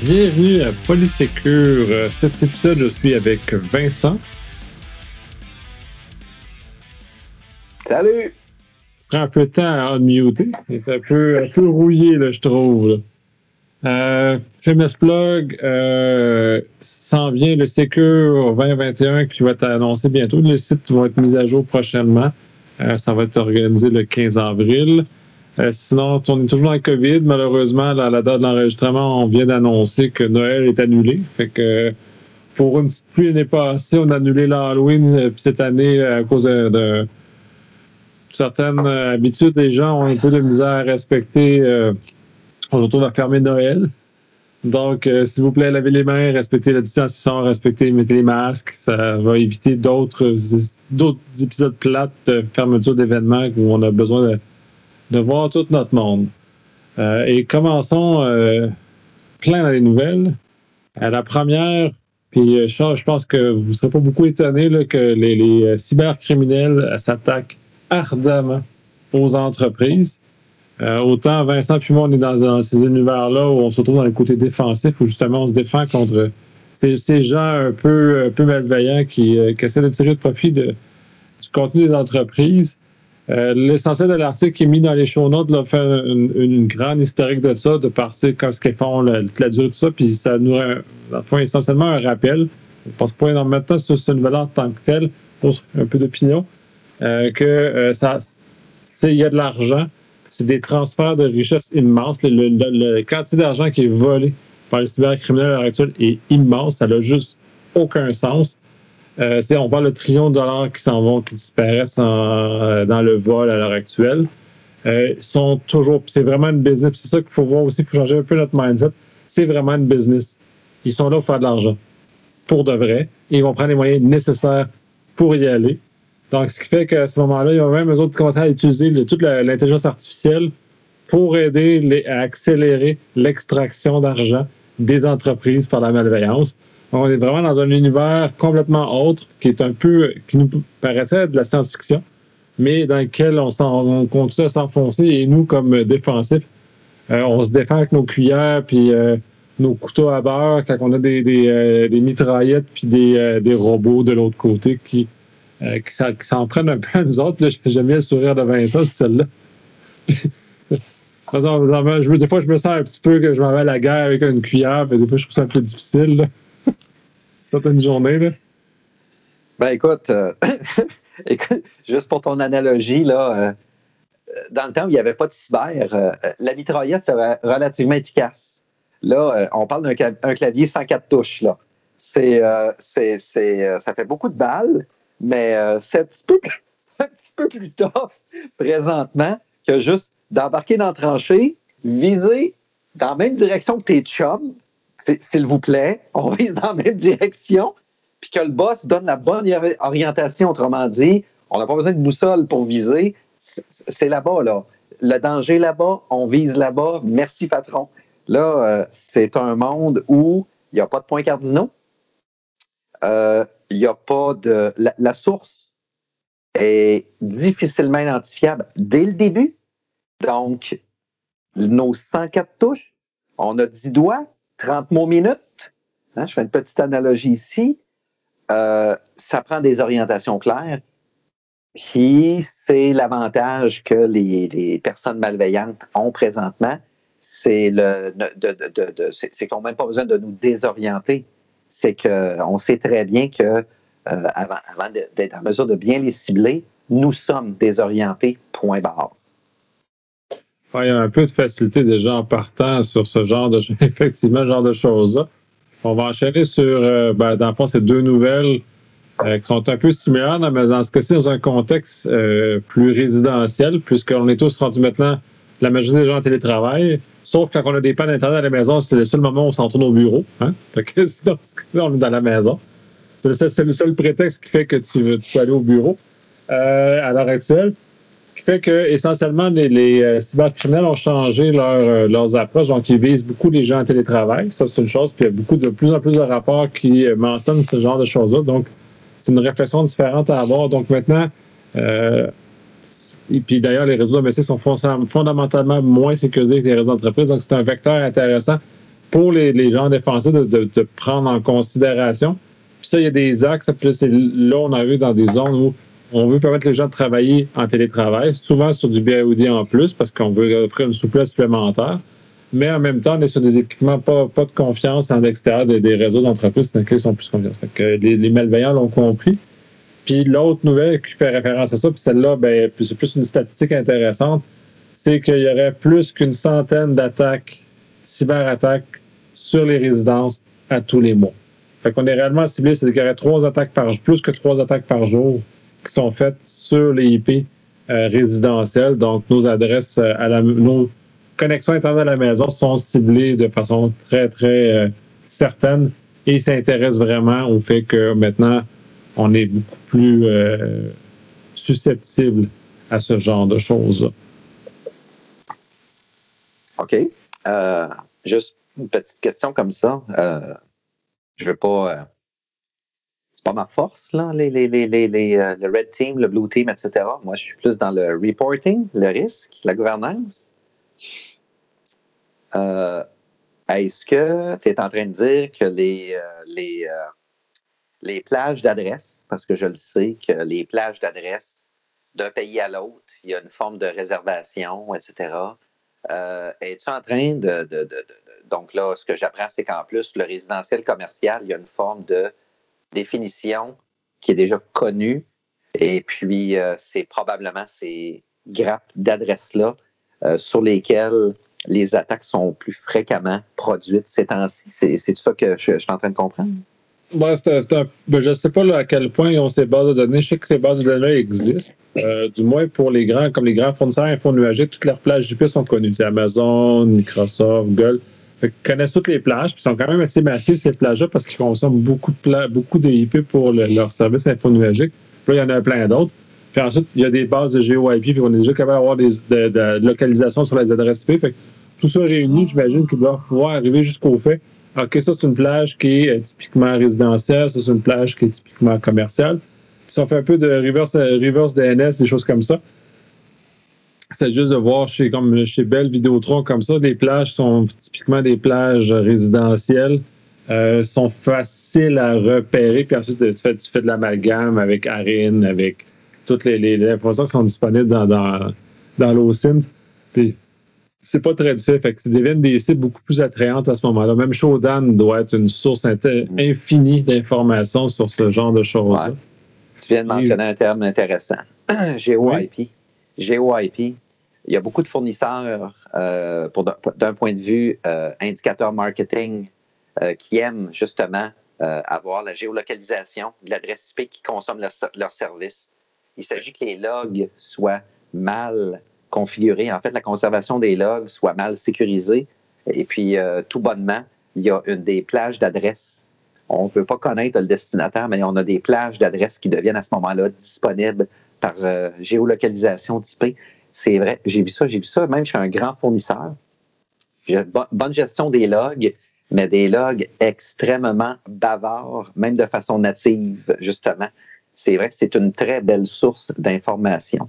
Bienvenue à Polysécure. Cet épisode, je suis avec Vincent. Salut! Prends un peu de temps à unmuter. Il est un peu rouillé, là, je trouve. Famous Plug, s'en vient le Sécure 2021 qui va être annoncé bientôt. Les sites vont être mis à jour prochainement. Ça va être organisé le 15 avril. Sinon, on est toujours dans le COVID. Malheureusement, à la date de l'enregistrement, on vient d'annoncer que Noël est annulé. Fait que pour une petite pluie l'année passée, on a annulé l'Halloween. Puis cette année, à cause de certaines habitudes, les gens ont un peu de misère à respecter. On se retrouve à fermer Noël. Donc, s'il vous plaît, lavez les mains, respectez la distanciation, mettez les masques. Ça va éviter d'autres épisodes plates de fermeture d'événements où on a besoin de voir tout notre monde. Et commençons plein dans les nouvelles. La première, puis je pense que vous ne serez pas beaucoup étonnés là, que les cybercriminels s'attaquent ardemment aux entreprises. Autant Vincent puis moi, on est dans ces univers-là où on se retrouve dans le côté défensif, où justement on se défend contre ces gens un peu malveillants qui essaient de tirer profit du contenu des entreprises. L'essentiel de l'article est mis dans les show notes, là, faire une grande historique de ça, de partir quand ce qu'ils font, la durée de ça, puis ça nous fait essentiellement un rappel. Je ne pense pas énormément de temps sur ce nouvelle en tant que tel, pour un peu d'opinion, il y a de l'argent, c'est des transferts de richesse immenses. Le quantité d'argent qui est volé par les cybercriminels à l'heure actuelle est immense, ça n'a juste aucun sens. On parle de trillions de dollars qui s'en vont, qui disparaissent dans le vol à l'heure actuelle. Sont toujours. C'est vraiment une business. C'est ça qu'il faut voir aussi. Il faut changer un peu notre mindset. C'est vraiment une business. Ils sont là pour faire de l'argent. Pour de vrai. Et ils vont prendre les moyens nécessaires pour y aller. Donc, ce qui fait qu'à ce moment-là, ils vont même eux autres commencer à utiliser toute l'intelligence artificielle pour aider à accélérer l'extraction d'argent des entreprises par la malveillance. On est vraiment dans un univers complètement autre qui nous paraissait de la science-fiction, mais dans lequel on continue à s'enfoncer et nous, comme défensifs, on se défend avec nos cuillères puis nos couteaux à beurre quand on a des mitraillettes puis des robots de l'autre côté qui s'en prennent un peu à nous autres. Là, j'aime bien le sourire de Vincent, c'est celle-là. Des fois, je me sens un petit peu que je m'en vais à la guerre avec une cuillère, mais des fois, je trouve ça un peu difficile. Là. Certaines journées, là. Ben écoute, juste pour ton analogie, là, dans le temps où il n'y avait pas de cyber, la mitraillette, c'est relativement efficace. Là, on parle d'un clavier 104 touches, là. Ça fait beaucoup de balles, mais c'est un petit peu plus tough présentement que juste d'embarquer dans la tranchée, viser dans la même direction que tes chums, s'il vous plaît, on vise dans la même direction, puis que le boss donne la bonne orientation. Autrement dit, on n'a pas besoin de boussole pour viser. C'est là-bas, là. Le danger là-bas, on vise là-bas. Merci, patron. Là, c'est un monde où il n'y a pas de points cardinaux. Il n'y a pas de... La source est difficilement identifiable dès le début. Donc, nos 104 touches, on a 10 doigts, 30 mots minutes. Hein, je fais une petite analogie ici. Ça prend des orientations claires. Puis, c'est l'avantage que les personnes malveillantes ont présentement. C'est qu'on n'a même pas besoin de nous désorienter. C'est qu'on sait très bien que avant d'être en mesure de bien les cibler, nous sommes désorientés, point barre. Il y a un peu de facilité déjà en partant sur ce genre de choses-là. On va enchaîner sur, dans le fond, ces deux nouvelles qui sont un peu similaires, mais dans ce cas-ci, dans un contexte plus résidentiel, puisqu'on est tous rendus maintenant, la majorité des gens en télétravail, sauf quand on a des pannes d'Internet à la maison, c'est le seul moment où on s'en tourne au bureau. Hein? Fait que sinon, on est dans la maison. C'est le seul prétexte qui fait que tu peux aller au bureau à l'heure actuelle. Ce qui fait que, essentiellement, les cybercriminels ont changé leurs approches. Donc, ils visent beaucoup les gens en télétravail. Ça, c'est une chose. Puis, il y a de plus en plus de rapports qui mentionnent ce genre de choses-là. Donc, c'est une réflexion différente à avoir. Donc, maintenant, et puis d'ailleurs, les réseaux domestiques sont fondamentalement moins sécurisés que les réseaux d'entreprise. Donc, c'est un vecteur intéressant pour les gens défensifs de prendre en considération. Puis ça, il y a des axes. Puis là, on arrive dans des zones où on veut permettre les gens de travailler en télétravail, souvent sur du BAOD en plus, parce qu'on veut offrir une souplesse supplémentaire. Mais en même temps, on est sur des équipements pas de confiance en l'extérieur des réseaux d'entreprises dans lesquels ils sont plus confiance. Fait que les malveillants l'ont compris. Puis l'autre nouvelle qui fait référence à ça, puis celle-là, ben, c'est plus une statistique intéressante, c'est qu'il y aurait plus qu'une centaine d'attaques, cyberattaques, sur les résidences à tous les mois. Fait qu'on est réellement ciblé, c'est qu'il y aurait plus que 3 attaques par jour qui sont faites sur les IP résidentielles. Donc, nos adresses nos connexions Internet à la maison sont ciblées de façon très, très certaine et s'intéressent vraiment au fait que maintenant, on est beaucoup plus susceptible à ce genre de choses-là. OK. Juste une petite question comme ça. Je veux pas... c'est pas ma force, là, le red team, le blue team, etc. Moi, je suis plus dans le reporting, le risque, la gouvernance. Est-ce que tu es en train de dire que les plages d'adresse, parce que je le sais que les plages d'adresse d'un pays à l'autre, il y a une forme de réservation, etc. Es-tu en train donc là, ce que j'apprends, c'est qu'en plus, le résidentiel commercial, il y a une forme de définition qui est déjà connue. Et puis, c'est probablement ces grappes d'adresses-là sur lesquelles les attaques sont plus fréquemment produites ces temps-ci. C'est ça que je suis en train de comprendre? Ouais, je ne sais pas là, à quel point ils ont ces bases de données. Je sais que ces bases de données existent. Du moins pour les grands fournisseurs infonuagiques, toutes leurs plages IP sont connues. C'est Amazon, Microsoft, Google. Ils connaissent toutes les plages, puis sont quand même assez massifs ces plages-là parce qu'ils consomment beaucoup de IP pour leur service infonuagique. Puis là, il y en a plein d'autres. Puis ensuite, il y a des bases de GeoIP, puis on est déjà capable d'avoir de localisation sur les adresses IP. Fait que tout ça réuni, j'imagine qu'ils doivent pouvoir arriver jusqu'au fait. OK, ça, c'est une plage qui est typiquement résidentielle, ça, c'est une plage qui est typiquement commerciale. Si on fait un peu de reverse DNS, des choses comme ça, c'est juste de voir chez Bell Vidéotron comme ça, les plages sont typiquement des plages résidentielles, sont faciles à repérer, puis ensuite tu fais de l'amalgame avec ARIN, avec toutes les informations qui sont disponibles dans l'OSINT. Puis c'est pas très difficile, fait que ça devient des sites beaucoup plus attrayantes à ce moment-là. Même Shodan doit être une source infinie d'informations sur ce genre de choses-là. Ouais. Tu viens de mentionner un terme intéressant. GeoIP. Oui. GeoIP. Il y a beaucoup de fournisseurs, d'un point de vue indicateur marketing, qui aiment justement avoir la géolocalisation de l'adresse IP qui consomme leur service. Il s'agit que les logs soient mal configurés. En fait, la conservation des logs soit mal sécurisée. Et puis, tout bonnement, il y a des plages d'adresses. On ne veut pas connaître le destinataire, mais on a des plages d'adresses qui deviennent à ce moment-là disponibles par géolocalisation d'IP. C'est vrai, j'ai vu ça, même chez un grand fournisseur. J'ai bonne gestion des logs, mais des logs extrêmement bavards, même de façon native, justement. C'est vrai que c'est une très belle source d'information.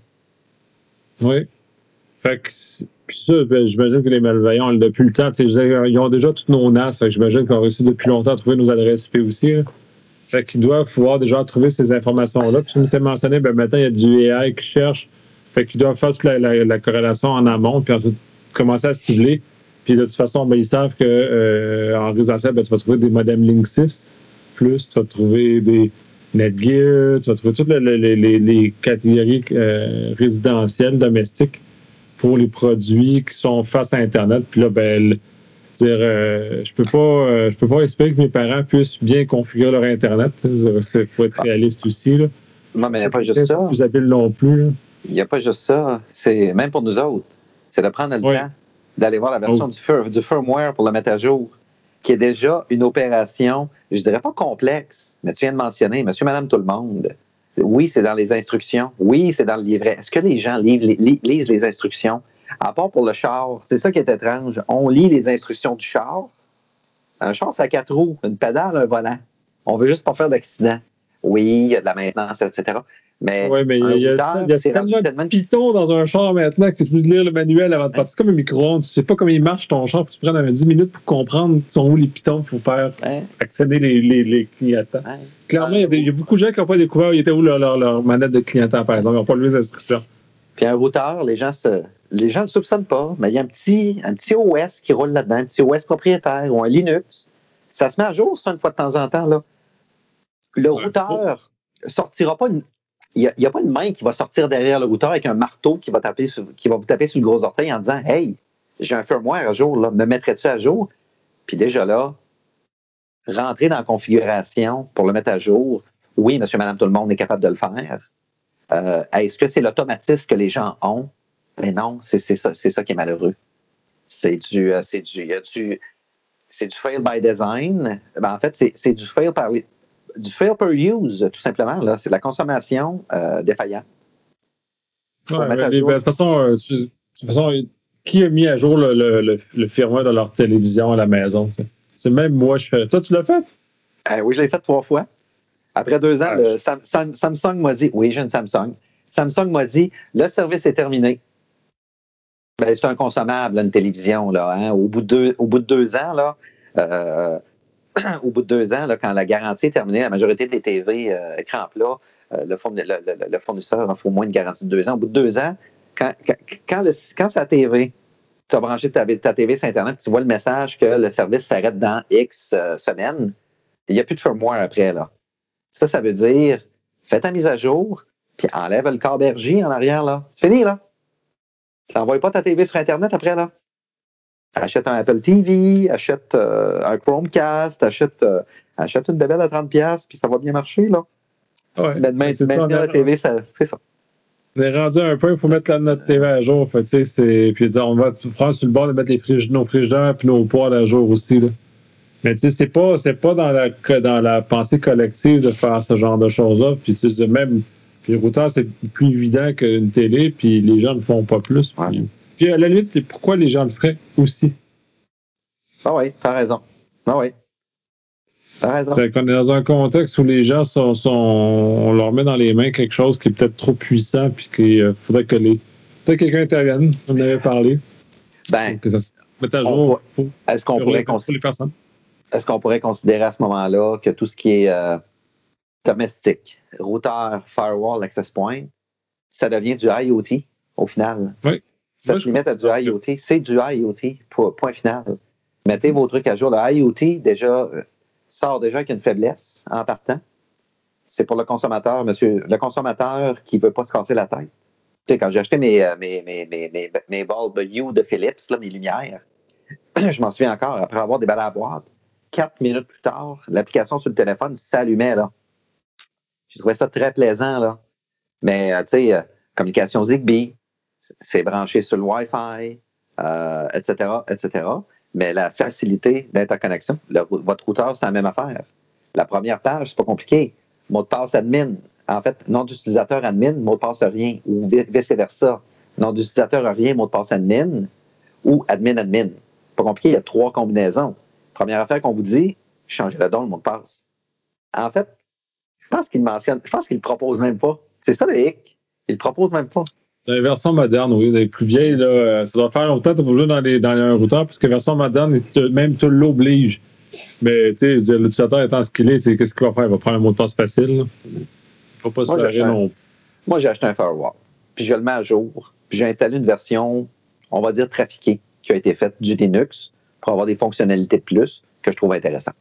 Oui. Fait que, puis ça, j'imagine que les malveillants, depuis le temps, ils ont déjà toutes nos NAS. Fait que j'imagine qu'on a réussi depuis longtemps à trouver nos adresses IP aussi. Là. Fait qu'ils doivent pouvoir déjà trouver ces informations-là. Puis, comme c'est mentionné, maintenant, il y a du AI qui cherche. Fait qu'ils doivent faire toute la corrélation en amont, puis ensuite commencer à cibler. Puis de toute façon, ils savent qu'en résidentiel, tu vas trouver des modems Linksys, plus tu vas trouver des Netgear, tu vas trouver toutes les catégories résidentielles, domestiques pour les produits qui sont face à Internet. Puis là, je peux pas espérer que mes parents puissent bien configurer leur Internet. Il faut être réaliste aussi. Là. Non, mais il n'y a pas juste ça. Plus habile non plus. Là. Il n'y a pas juste ça. C'est même pour nous autres. C'est de prendre le temps d'aller voir la version du firmware pour le mettre à jour, qui est déjà une opération, je dirais pas complexe, mais tu viens de mentionner, monsieur, madame, tout le monde. Oui, c'est dans les instructions. Oui, c'est dans le livret. Est-ce que les gens lisent les instructions? À part pour le char, c'est ça qui est étrange. On lit les instructions du char. Un char, c'est à 4 roues, une pédale, un volant. On veut juste pas faire d'accident. Oui, il y a de la maintenance, etc. Mais oui, mais il y a tellement de Python dans un char maintenant que tu peux lire le manuel avant de partir. C'est comme un micro-ondes. Tu sais pas comment il marche ton char. Faut que tu prennes 10 minutes pour comprendre sont où les Pythons qu'il faut faire actionner les clignotants. Clairement, il y a beaucoup de gens qui n'ont pas découvert où était où leur manette de clignotant, par exemple. Ils n'ont pas lu les instructions. Puis un routeur, les gens ne le soupçonnent pas, mais il y a un petit OS qui roule là-dedans, un petit OS propriétaire ou un Linux. Ça se met à jour, ça, une fois de temps en temps. Là. Le routeur sortira pas il n'y a pas une main qui va sortir derrière le routeur avec un marteau qui va vous taper sur le gros orteil en disant « Hey, j'ai un firmware à jour, là, me mettrais-tu à jour? » Puis déjà là, rentrer dans la configuration pour le mettre à jour, oui, monsieur, madame, tout le monde est capable de le faire. Est-ce que c'est l'automatisme que les gens ont? Mais non, c'est ça qui est malheureux. C'est du fail by design. Ben, en fait, c'est du fail per use, tout simplement. Là. C'est de la consommation défaillante. De toute façon, qui a mis à jour le firmware de leur télévision à la maison? T'sais? C'est même moi, je fais. Toi, tu l'as fait? Oui, je l'ai fait 3 fois. Après 2 ans, Samsung m'a dit, oui, j'ai une Samsung. Samsung m'a dit, le service est terminé. Ben, c'est un consommable, une télévision. Là, hein? Au bout de 2 ans, là, quand la garantie est terminée, la majorité des TV écran plat, le fournisseur offre au moins une garantie de 2 ans. Au bout de 2 ans, quand c'est la TV, tu as branché ta TV sur Internet, tu vois le message que le service s'arrête dans X semaines, il n'y a plus de firmware après. Là. Ça veut dire, fais ta mise à jour, puis enlève le câble RJ en arrière. Là. C'est fini, là. Tu n'envoies pas ta TV sur Internet après, là. Achète un Apple TV, achète un Chromecast, achète une bébelle à 30$, puis ça va bien marcher, là. Ouais, mais maintenant, la TV, c'est ça. On est rendu un peu, il faut mettre notre TV à jour. Fait, puis on va prendre sur le bord de mettre nos frigidaires et nos poêles à jour aussi. Là. Mais tu sais, c'est pas dans la pensée collective de faire ce genre de choses-là. Puis tu sais, même le routeur, c'est plus évident qu'une télé, puis les gens ne le font pas plus. Puis à la limite, c'est pourquoi les gens le feraient aussi. Ah oui, t'as raison. Ah oui. T'as raison. Fait qu'on est dans un contexte où les gens on leur met dans les mains quelque chose qui est peut-être trop puissant, puis qu'il faudrait que quelqu'un intervienne. On en avait parlé. Ben, que ça se mette à jour. Est-ce qu'on pourrait considérer à ce moment-là que tout ce qui est domestique, routeur, firewall, access point, ça devient du IoT au final? Oui. Ça se limite à du IoT. C'est du IoT, point final. Mettez vos trucs à jour. Le IoT, sort déjà avec une faiblesse en partant. C'est pour le consommateur, monsieur. Le consommateur qui ne veut pas se casser la tête. Tu sais, quand j'ai acheté mes bulbes Hue de Philips, là, mes lumières, je m'en souviens encore, après avoir déballé la boîte, 4 minutes plus tard, l'application sur le téléphone s'allumait, là. J'ai trouvé ça très plaisant, là. Mais, tu sais, communication Zigbee, c'est branché sur le Wi-Fi, etc., etc. Mais la facilité d'interconnexion, votre routeur, c'est la même affaire. La première page, c'est pas compliqué. Mot de passe admin. En fait, nom d'utilisateur admin, mot de passe rien, ou vice-versa. Nom d'utilisateur rien, mot de passe admin, ou admin. Pas compliqué, il y a 3 combinaisons. Première affaire qu'on vous dit, changez le mot de passe. En fait, je pense qu'il le propose même pas. C'est ça le hic. Il le propose même pas. Dans les versions modernes, oui, les plus vieilles, là, ça doit faire longtemps que tu n'as pas joué dans un routeur, parce que la version moderne, même tu l'obliges. Mais tu sais, l'utilisateur étant ce qu'il est, qu'est-ce qu'il va faire? Il va prendre un mot de passe facile. Il ne faut pas se faire non. Moi, j'ai acheté un firewall, puis je le mets à jour, puis j'ai installé une version, on va dire, trafiquée, qui a été faite du Linux pour avoir des fonctionnalités de plus que je trouve intéressantes.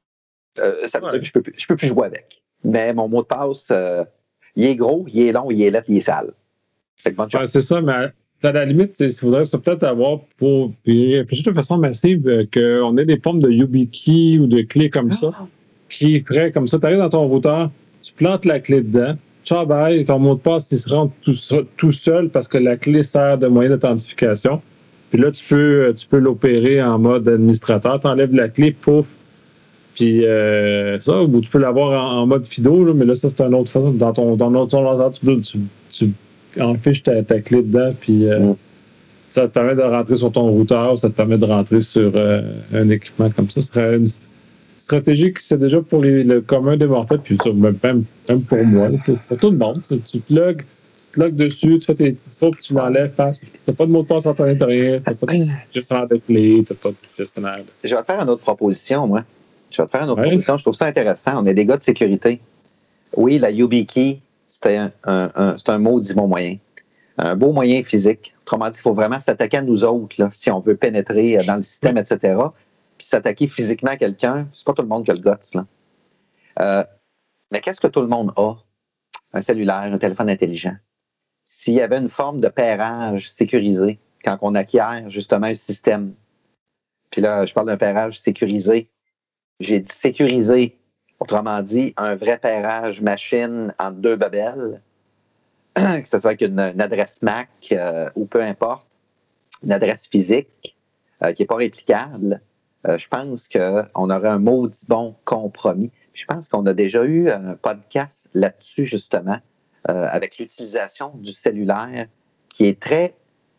Ça veut dire que je peux plus jouer avec. Mais mon mot de passe, il est gros, il est long, il est lettre, il est sale. C'est ça, mais à la limite, il faudrait peut-être avoir pour réfléchir de façon massive qu'on ait des formes de YubiKey ou de clés comme ça qui feraient comme ça. Tu arrives dans ton routeur, tu plantes la clé dedans, ciao bye, ton mot de passe il se rend tout seul parce que la clé sert de moyen d'authentification. Puis là, tu peux l'opérer en mode administrateur. Tu enlèves la clé, pouf. Puis ça, ou tu peux l'avoir en mode FIDO, là, mais là, ça, c'est une autre façon. Dans ton ordinateur, tu enfiches ta clé dedans, puis ça te permet de rentrer sur ton routeur, ça te permet de rentrer sur un équipement comme ça. stratégie qui c'est déjà pour le commun des mortels, puis même pour moi, pour tout le monde. Tu plugues dessus, tu fais tes trucs, tu l'enlèves, tu n'as pas de mot de passe à ton intérieur, tu n'as pas de gestionnaire de clés, tu n'as pas de gestionnaire. Je vais te faire une autre proposition, moi. Je trouve ça intéressant. On est des gars de sécurité. Oui, la YubiKey, c'est un maudit bon moyen. Un beau moyen physique. Autrement dit, il faut vraiment s'attaquer à nous autres, là, si on veut pénétrer dans le système, etc. Puis s'attaquer physiquement à quelqu'un, c'est pas tout le monde qui a le guts, là. Mais qu'est-ce que tout le monde a? Un cellulaire, un téléphone intelligent. S'il y avait une forme de pairage sécurisé, quand on acquiert justement un système, puis là, je parle d'un pairage sécurisé. J'ai dit sécurisé. Autrement dit, un vrai pairage machine entre deux babelles, que ce soit avec une adresse MAC ou peu importe, une adresse physique qui n'est pas réplicable, je pense qu'on aurait un maudit bon compromis. Je pense qu'on a déjà eu un podcast là-dessus, justement, avec l'utilisation du cellulaire qui est très...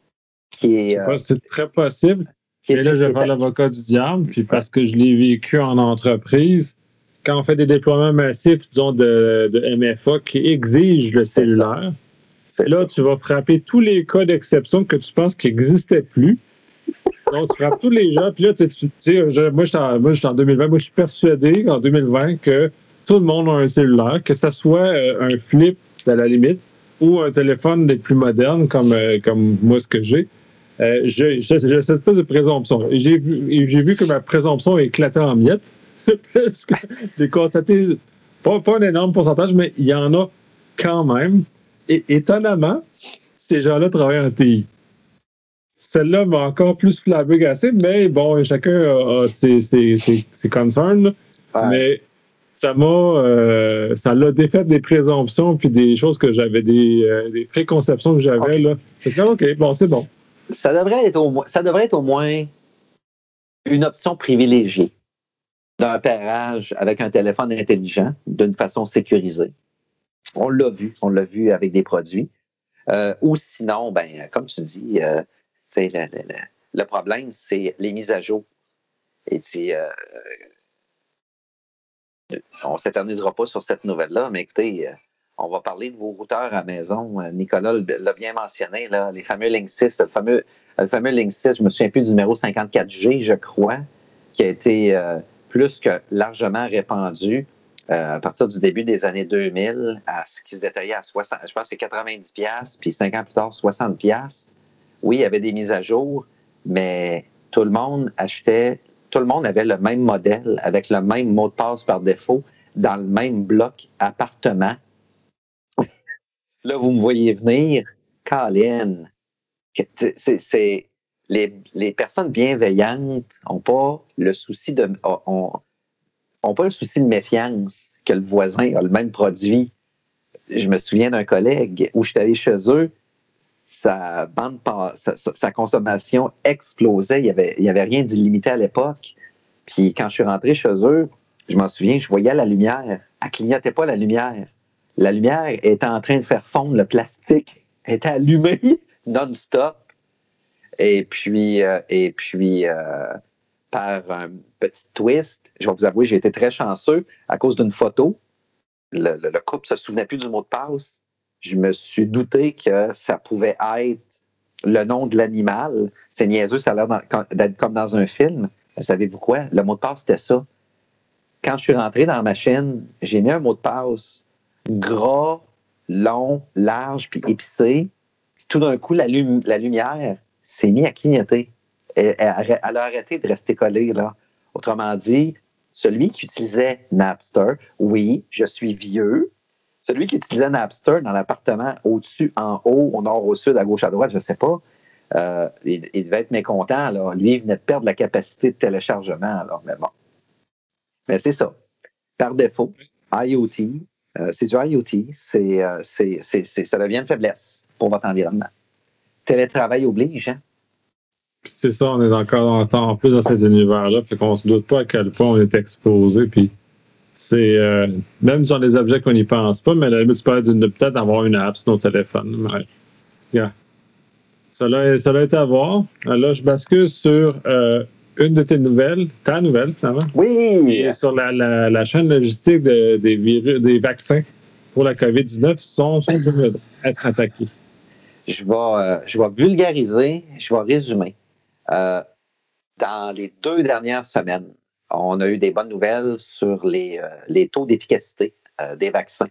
c'est très possible. Mais là, je vais faire l'avocat du diable, puis parce que je l'ai vécu en entreprise, quand on fait des déploiements massifs, disons, de MFA qui exigent le cellulaire, là, tu vas frapper tous les cas d'exception que tu penses qu'ils n'existaient plus. Donc, tu frappes tous les gens, puis là, moi, je suis en 2020, moi, je suis persuadé en 2020 que tout le monde a un cellulaire, que ce soit un flip, à la limite, ou un téléphone des plus modernes, comme moi, ce que j'ai. J'ai cette espèce de présomption. Et j'ai vu que ma présomption éclatait en miettes. Parce que j'ai constaté, pas un énorme pourcentage, mais il y en a quand même. Et étonnamment, ces gens-là travaillent en TI. Celle-là m'a encore plus flabbergassé, mais bon, chacun a ses concerns. Ouais. Mais ça l'a défait des présomptions puis des choses que j'avais, des préconceptions que j'avais. Okay. Là. C'est comme, OK, bon, c'est bon. Ça devrait être au moins une option privilégiée d'un pairage avec un téléphone intelligent d'une façon sécurisée. On l'a vu avec des produits. Ou sinon, comme tu dis, le problème, c'est les mises à jour. Et on ne s'éternisera pas sur cette nouvelle-là, mais écoutez, on va parler de vos routeurs à la maison. Nicolas l'a bien mentionné, là, les fameux Link 6, le fameux Link 6, je ne me souviens plus du numéro 54G, je crois, qui a été plus que largement répandu à partir du début des années 2000, à ce qui se détaillait à 60, je pense que c'est 90$, puis 5 ans plus tard, 60$. Oui, il y avait des mises à jour, mais tout le monde avait le même modèle, avec le même mot de passe par défaut, dans le même bloc appartement. Là, vous me voyez venir, Colin. Les personnes bienveillantes n'ont pas le souci de méfiance que le voisin a le même produit. Je me souviens d'un collègue où j'étais allé chez eux, sa consommation explosait. Il n'y avait rien d'illimité à l'époque. Puis quand je suis rentré chez eux, je m'en souviens, je voyais la lumière. Elle ne clignotait pas, la lumière. La lumière était en train de faire fondre le plastique. Elle était allumée non-stop. Et puis par un petit twist, je vais vous avouer, j'ai été très chanceux à cause d'une photo. Le couple ne se souvenait plus du mot de passe. Je me suis douté que ça pouvait être le nom de l'animal. C'est niaiseux, ça a l'air d'être comme dans un film. Mais savez-vous quoi? Le mot de passe, c'était ça. Quand je suis rentré dans ma chaîne, j'ai mis un mot de passe gras, long, large, puis épicé. Puis tout d'un coup, la lumière s'est mise à clignoter. Elle a arrêté de rester collée, là. Autrement dit, celui qui utilisait Napster, oui, je suis vieux. Celui qui utilisait Napster dans l'appartement au-dessus, en haut, au nord, au sud, à gauche, à droite, je ne sais pas, il devait être mécontent. Là. Lui, il venait de perdre la capacité de téléchargement. Alors, mais bon. Mais c'est ça. Par défaut, IoT, c'est du IoT, ça devient une faiblesse pour votre environnement. Télétravail oblige, hein? C'est ça, on est encore en plus dans cet univers-là, fait qu'on ne se doute pas à quel point on est exposé, puis c'est même sur des objets qu'on n'y pense pas, mais à la limite, tu peux peut-être avoir une app sur nos téléphones. Ouais. Yeah. Ça a été à voir. Là, je bascule sur une de tes nouvelles, ta nouvelle, finalement, Oui! et sur la chaîne logistique des vaccins pour la COVID-19 sont être attaqués. Je vais vulgariser, je vais résumer. Dans les 2 dernières semaines, on a eu des bonnes nouvelles sur les taux d'efficacité des vaccins.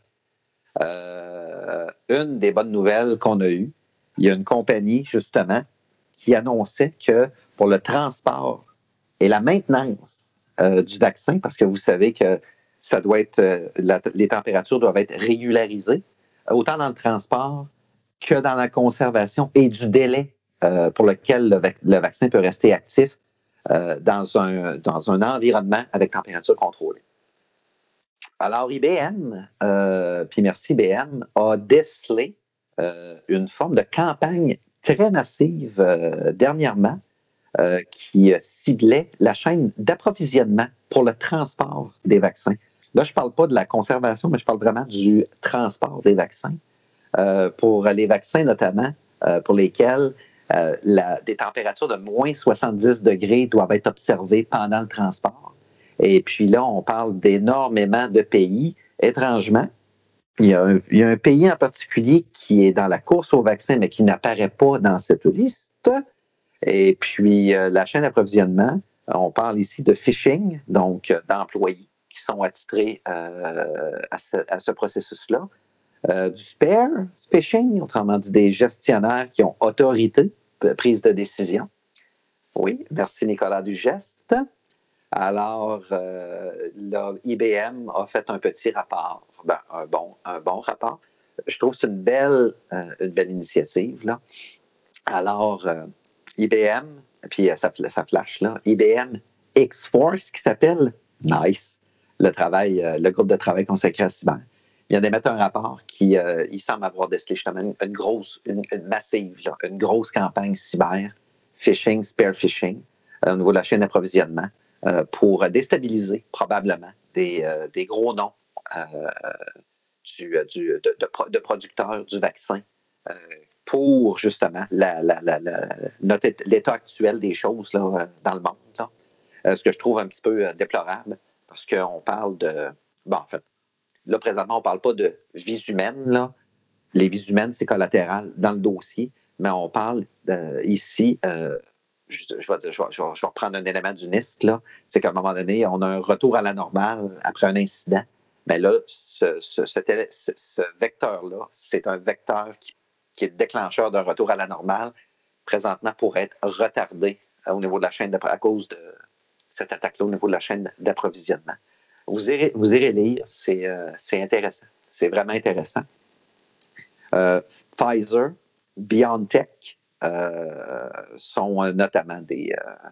Une des bonnes nouvelles qu'on a eues, il y a une compagnie, justement, qui annonçait que pour le transport et la maintenance du vaccin, parce que vous savez que ça doit être les températures doivent être régularisées, autant dans le transport que dans la conservation et du délai pour lequel le vaccin peut rester actif dans un environnement avec température contrôlée. Alors, IBM, puis merci IBM, a décelé une forme de campagne très massive dernièrement qui ciblait la chaîne d'approvisionnement pour le transport des vaccins. Là, je ne parle pas de la conservation, mais je parle vraiment du transport des vaccins. Pour les vaccins notamment, pour lesquels des températures de moins 70 degrés doivent être observées pendant le transport. Et puis là, on parle d'énormément de pays. Étrangement, il y a un pays en particulier qui est dans la course au vaccin, mais qui n'apparaît pas dans cette liste. Et puis, la chaîne d'approvisionnement, on parle ici de phishing, donc d'employés qui sont attitrés à ce processus-là. Du spare phishing, autrement dit des gestionnaires qui ont autorité, prise de décision. Oui, merci Nicolas du geste. Alors, là, IBM a fait un petit rapport, un bon rapport. Je trouve que c'est une belle initiative, là. Alors, IBM, puis ça flash là, IBM X-Force qui s'appelle NICE, le groupe de travail consacré à cyber. Il vient d'émettre un rapport qui il semble avoir décelé justement une massive, là, une grosse campagne cyber, phishing, spear phishing, au niveau de la chaîne d'approvisionnement, pour déstabiliser probablement des gros noms de producteurs du vaccin pour justement l'état actuel des choses là, dans le monde. Là. Ce que je trouve un petit peu déplorable, parce qu'on parle de... Bon, en fait, là, présentement, on ne parle pas de vies humaines. Là. Les vies humaines, c'est collatéral dans le dossier, mais on parle ici... je vais reprendre un élément du NIST, là, c'est qu'à un moment donné, on a un retour à la normale après un incident. Mais là, ce vecteur-là, c'est un vecteur qui est déclencheur d'un retour à la normale, présentement pour être retardé au niveau de la chaîne à cause de cette attaque-là au niveau de la chaîne d'approvisionnement. Vous irez lire, c'est intéressant. C'est vraiment intéressant. Pfizer, BioNTech, sont notamment des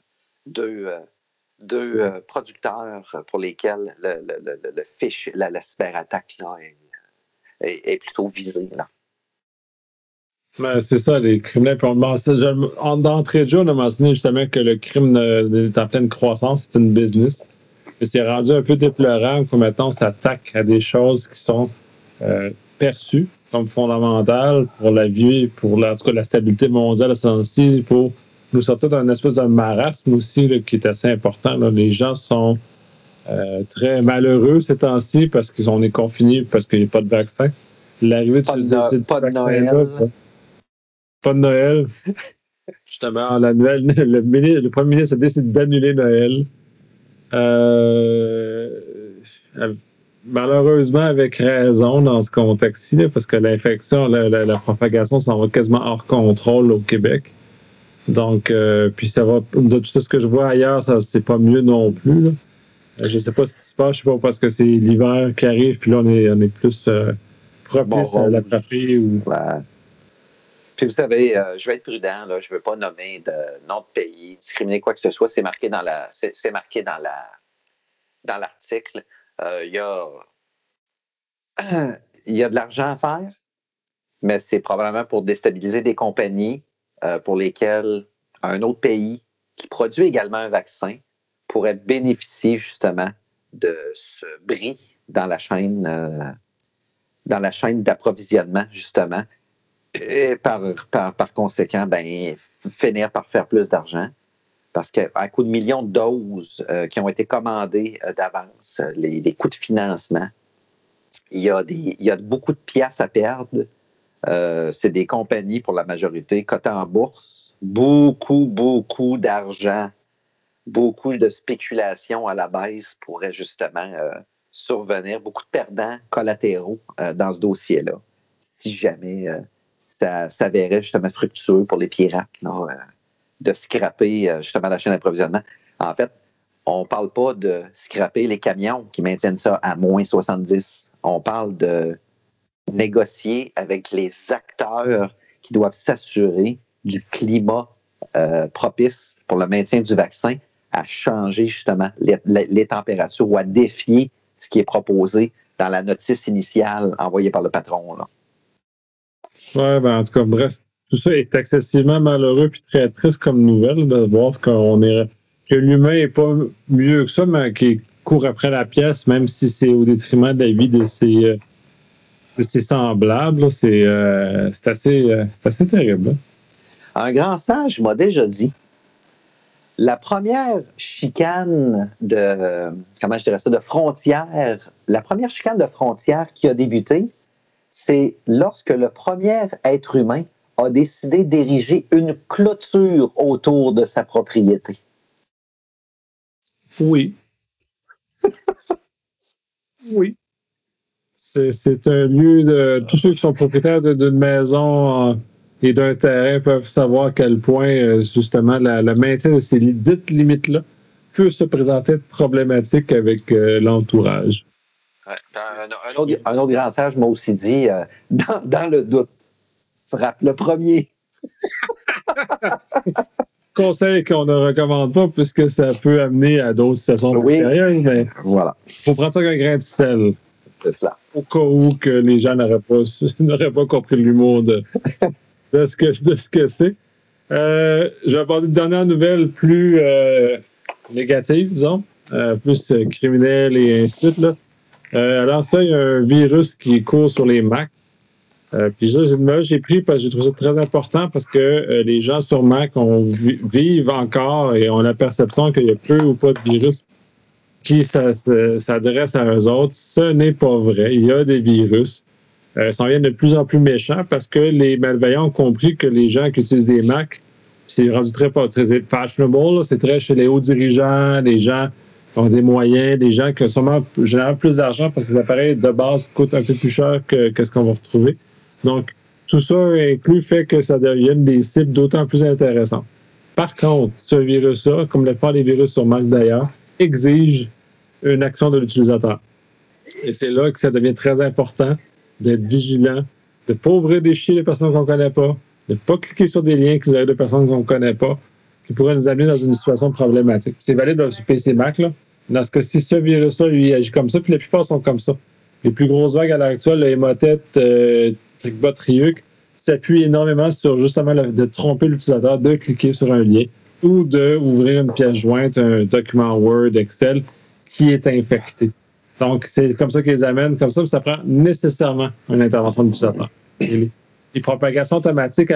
deux producteurs pour lesquels la cyberattaque là, est plutôt visée. Là. Ben, c'est ça, les criminels. D'entrée de jeu, on a mentionné justement que le crime est en pleine croissance, c'est une business. Et c'est rendu un peu déplorant que maintenant on s'attaque à des choses qui sont perçues comme fondamentales pour la vie, en tout cas la stabilité mondiale, pour nous sortir d'un espèce de marasme aussi là, qui est assez important. Là. Les gens sont très malheureux ces temps-ci parce qu'on est confinés, parce qu'il n'y a pas de vaccin. L'arrivée pas de Noël. Pas de Noël. Justement, le premier ministre a décidé d'annuler Noël. Malheureusement, avec raison dans ce contexte-ci, là, parce que l'infection, la propagation s'en va quasiment hors contrôle au Québec. Donc, puis ça va, de tout ce que je vois ailleurs, ça c'est pas mieux non plus. Là. Je sais pas ce qui se passe, je sais pas parce que c'est l'hiver qui arrive, puis là on est plus propice à l'attraper. Ouais. Puis vous savez, je vais être prudent, là, je ne veux pas nommer de nom de pays, discriminer quoi que ce soit, c'est marqué dans l'article. Il y a de l'argent à faire, mais c'est probablement pour déstabiliser des compagnies pour lesquelles un autre pays qui produit également un vaccin pourrait bénéficier justement de ce bris dans la chaîne d'approvisionnement, justement, et par conséquent, finir par faire plus d'argent. parce qu'à coup de millions de doses qui ont été commandées d'avance, les coûts de financement, il y a beaucoup de piastres à perdre. C'est des compagnies, pour la majorité, cotées en bourse. Beaucoup d'argent, beaucoup de spéculation à la baisse pourrait justement survenir. Beaucoup de perdants collatéraux dans ce dossier-là, si jamais ça s'avérait justement fructueux pour les pirates là, de scraper justement la chaîne d'approvisionnement. En fait, on ne parle pas de scraper les camions qui maintiennent ça à moins 70. On parle de négocier avec les acteurs qui doivent s'assurer du climat propice pour le maintien du vaccin à changer justement les températures ou à défier ce qui est proposé dans la notice initiale envoyée par le patron. Oui, ben en tout cas, bref, tout ça est excessivement malheureux et très triste comme nouvelle de voir que l'humain n'est pas mieux que ça, mais qu'il court après la pièce, même si c'est au détriment de la vie de ses semblables. Là, c'est assez terrible. Hein? Un grand sage m'a déjà dit, la première chicane de frontière, la première chicane de frontière qui a débuté, c'est lorsque le premier être humain a décidé d'ériger une clôture autour de sa propriété. Oui. Oui. C'est un lieu de... Tous ceux qui sont propriétaires d'une maison et d'un terrain peuvent savoir à quel point, justement, le maintien de ces dites limites-là peut se présenter problématique avec l'entourage. Ouais. Un autre grand sage m'a aussi dit, dans le doute, frappe le premier. Conseil qu'on ne recommande pas puisque ça peut amener à d'autres situations plus sérieuses, mais voilà. Il faut prendre ça avec un grain de sel. C'est cela. Au cas où que les gens n'auraient pas compris l'humour de ce que c'est. Je vais aborder une dernière nouvelle plus négative, disons, plus criminelle et ainsi de suite. Là. Alors ça, il y a un virus qui court sur les Macs. Puis ça, j'ai pris parce que j'ai trouvé ça très important parce que les gens sur Mac vivent encore et ont la perception qu'il y a peu ou pas de virus qui s'adresse à eux autres. Ce n'est pas vrai. Il y a des virus. Ils s'en viennent de plus en plus méchants parce que les malveillants ont compris que les gens qui utilisent des Macs, c'est rendu très fashionable, c'est très chez les hauts dirigeants, les gens qui ont des moyens, des gens qui ont sûrement généralement plus d'argent parce que les appareils de base coûtent un peu plus cher que ce qu'on va retrouver. Donc, tout ça inclut le fait que ça devienne des cibles d'autant plus intéressantes. Par contre, ce virus-là, comme la plupart des virus sur Mac d'ailleurs, exige une action de l'utilisateur. Et c'est là que ça devient très important d'être vigilant, de ne pas ouvrir des fichiers de personnes qu'on ne connaît pas, de ne pas cliquer sur des liens qui vous arrivent de personnes qu'on ne connaît pas, qui pourraient nous amener dans une situation problématique. C'est valide dans le PC Mac, là. Dans ce cas-ci, ce virus-là, lui, agit comme ça, puis la plupart sont comme ça. Les plus grosses vagues à l'heure actuelle, le Emotet, Trickbot, Ryuk, s'appuient énormément sur justement de tromper l'utilisateur, de cliquer sur un lien ou d'ouvrir une pièce jointe, un document Word, Excel, qui est infecté. Donc, c'est comme ça qu'ils les amènent, comme ça prend nécessairement une intervention de l'utilisateur. Les propagations automatiques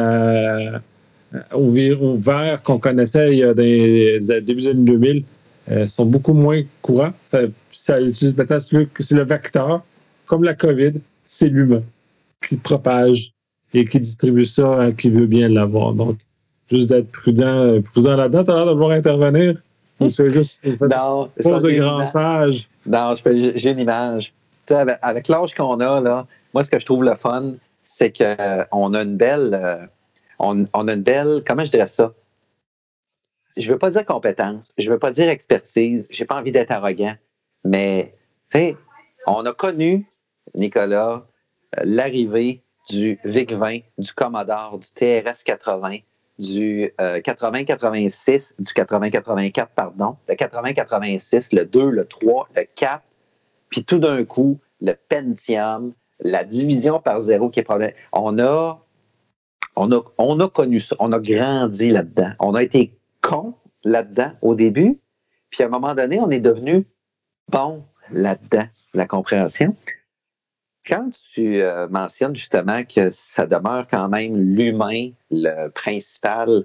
au verre qu'on connaissait il y a début des années 2000 sont beaucoup moins courants. Ça utilise maintenant, c'est le vecteur, comme la COVID, c'est l'humain qui propage et qui distribue ça à qui veut bien l'avoir. Donc, juste d'être prudent là-dedans. Tu as l'air de vouloir intervenir? Ou c'est juste non, pose de grand sage? Non, j'ai une image. Tu sais, avec l'âge qu'on a, là, moi, ce que je trouve le fun, c'est qu'on a une belle... on a une belle... Comment je dirais ça? Je ne veux pas dire compétence, je ne veux pas dire expertise, je n'ai pas envie d'être arrogant, mais, tu sais, on a connu, Nicolas, l'arrivée du VIC-20, du Commodore, du TRS-80, du 80-86, du 80-84, pardon, le 80-86, le 2, le 3, le 4, puis tout d'un coup, le Pentium, la division par zéro qui est problème. On a connu ça, on a grandi là-dedans. On a été cons là-dedans au début, puis à un moment donné, on est devenu bon là-dedans, la compréhension. Quand tu mentionnes justement que ça demeure quand même l'humain le principal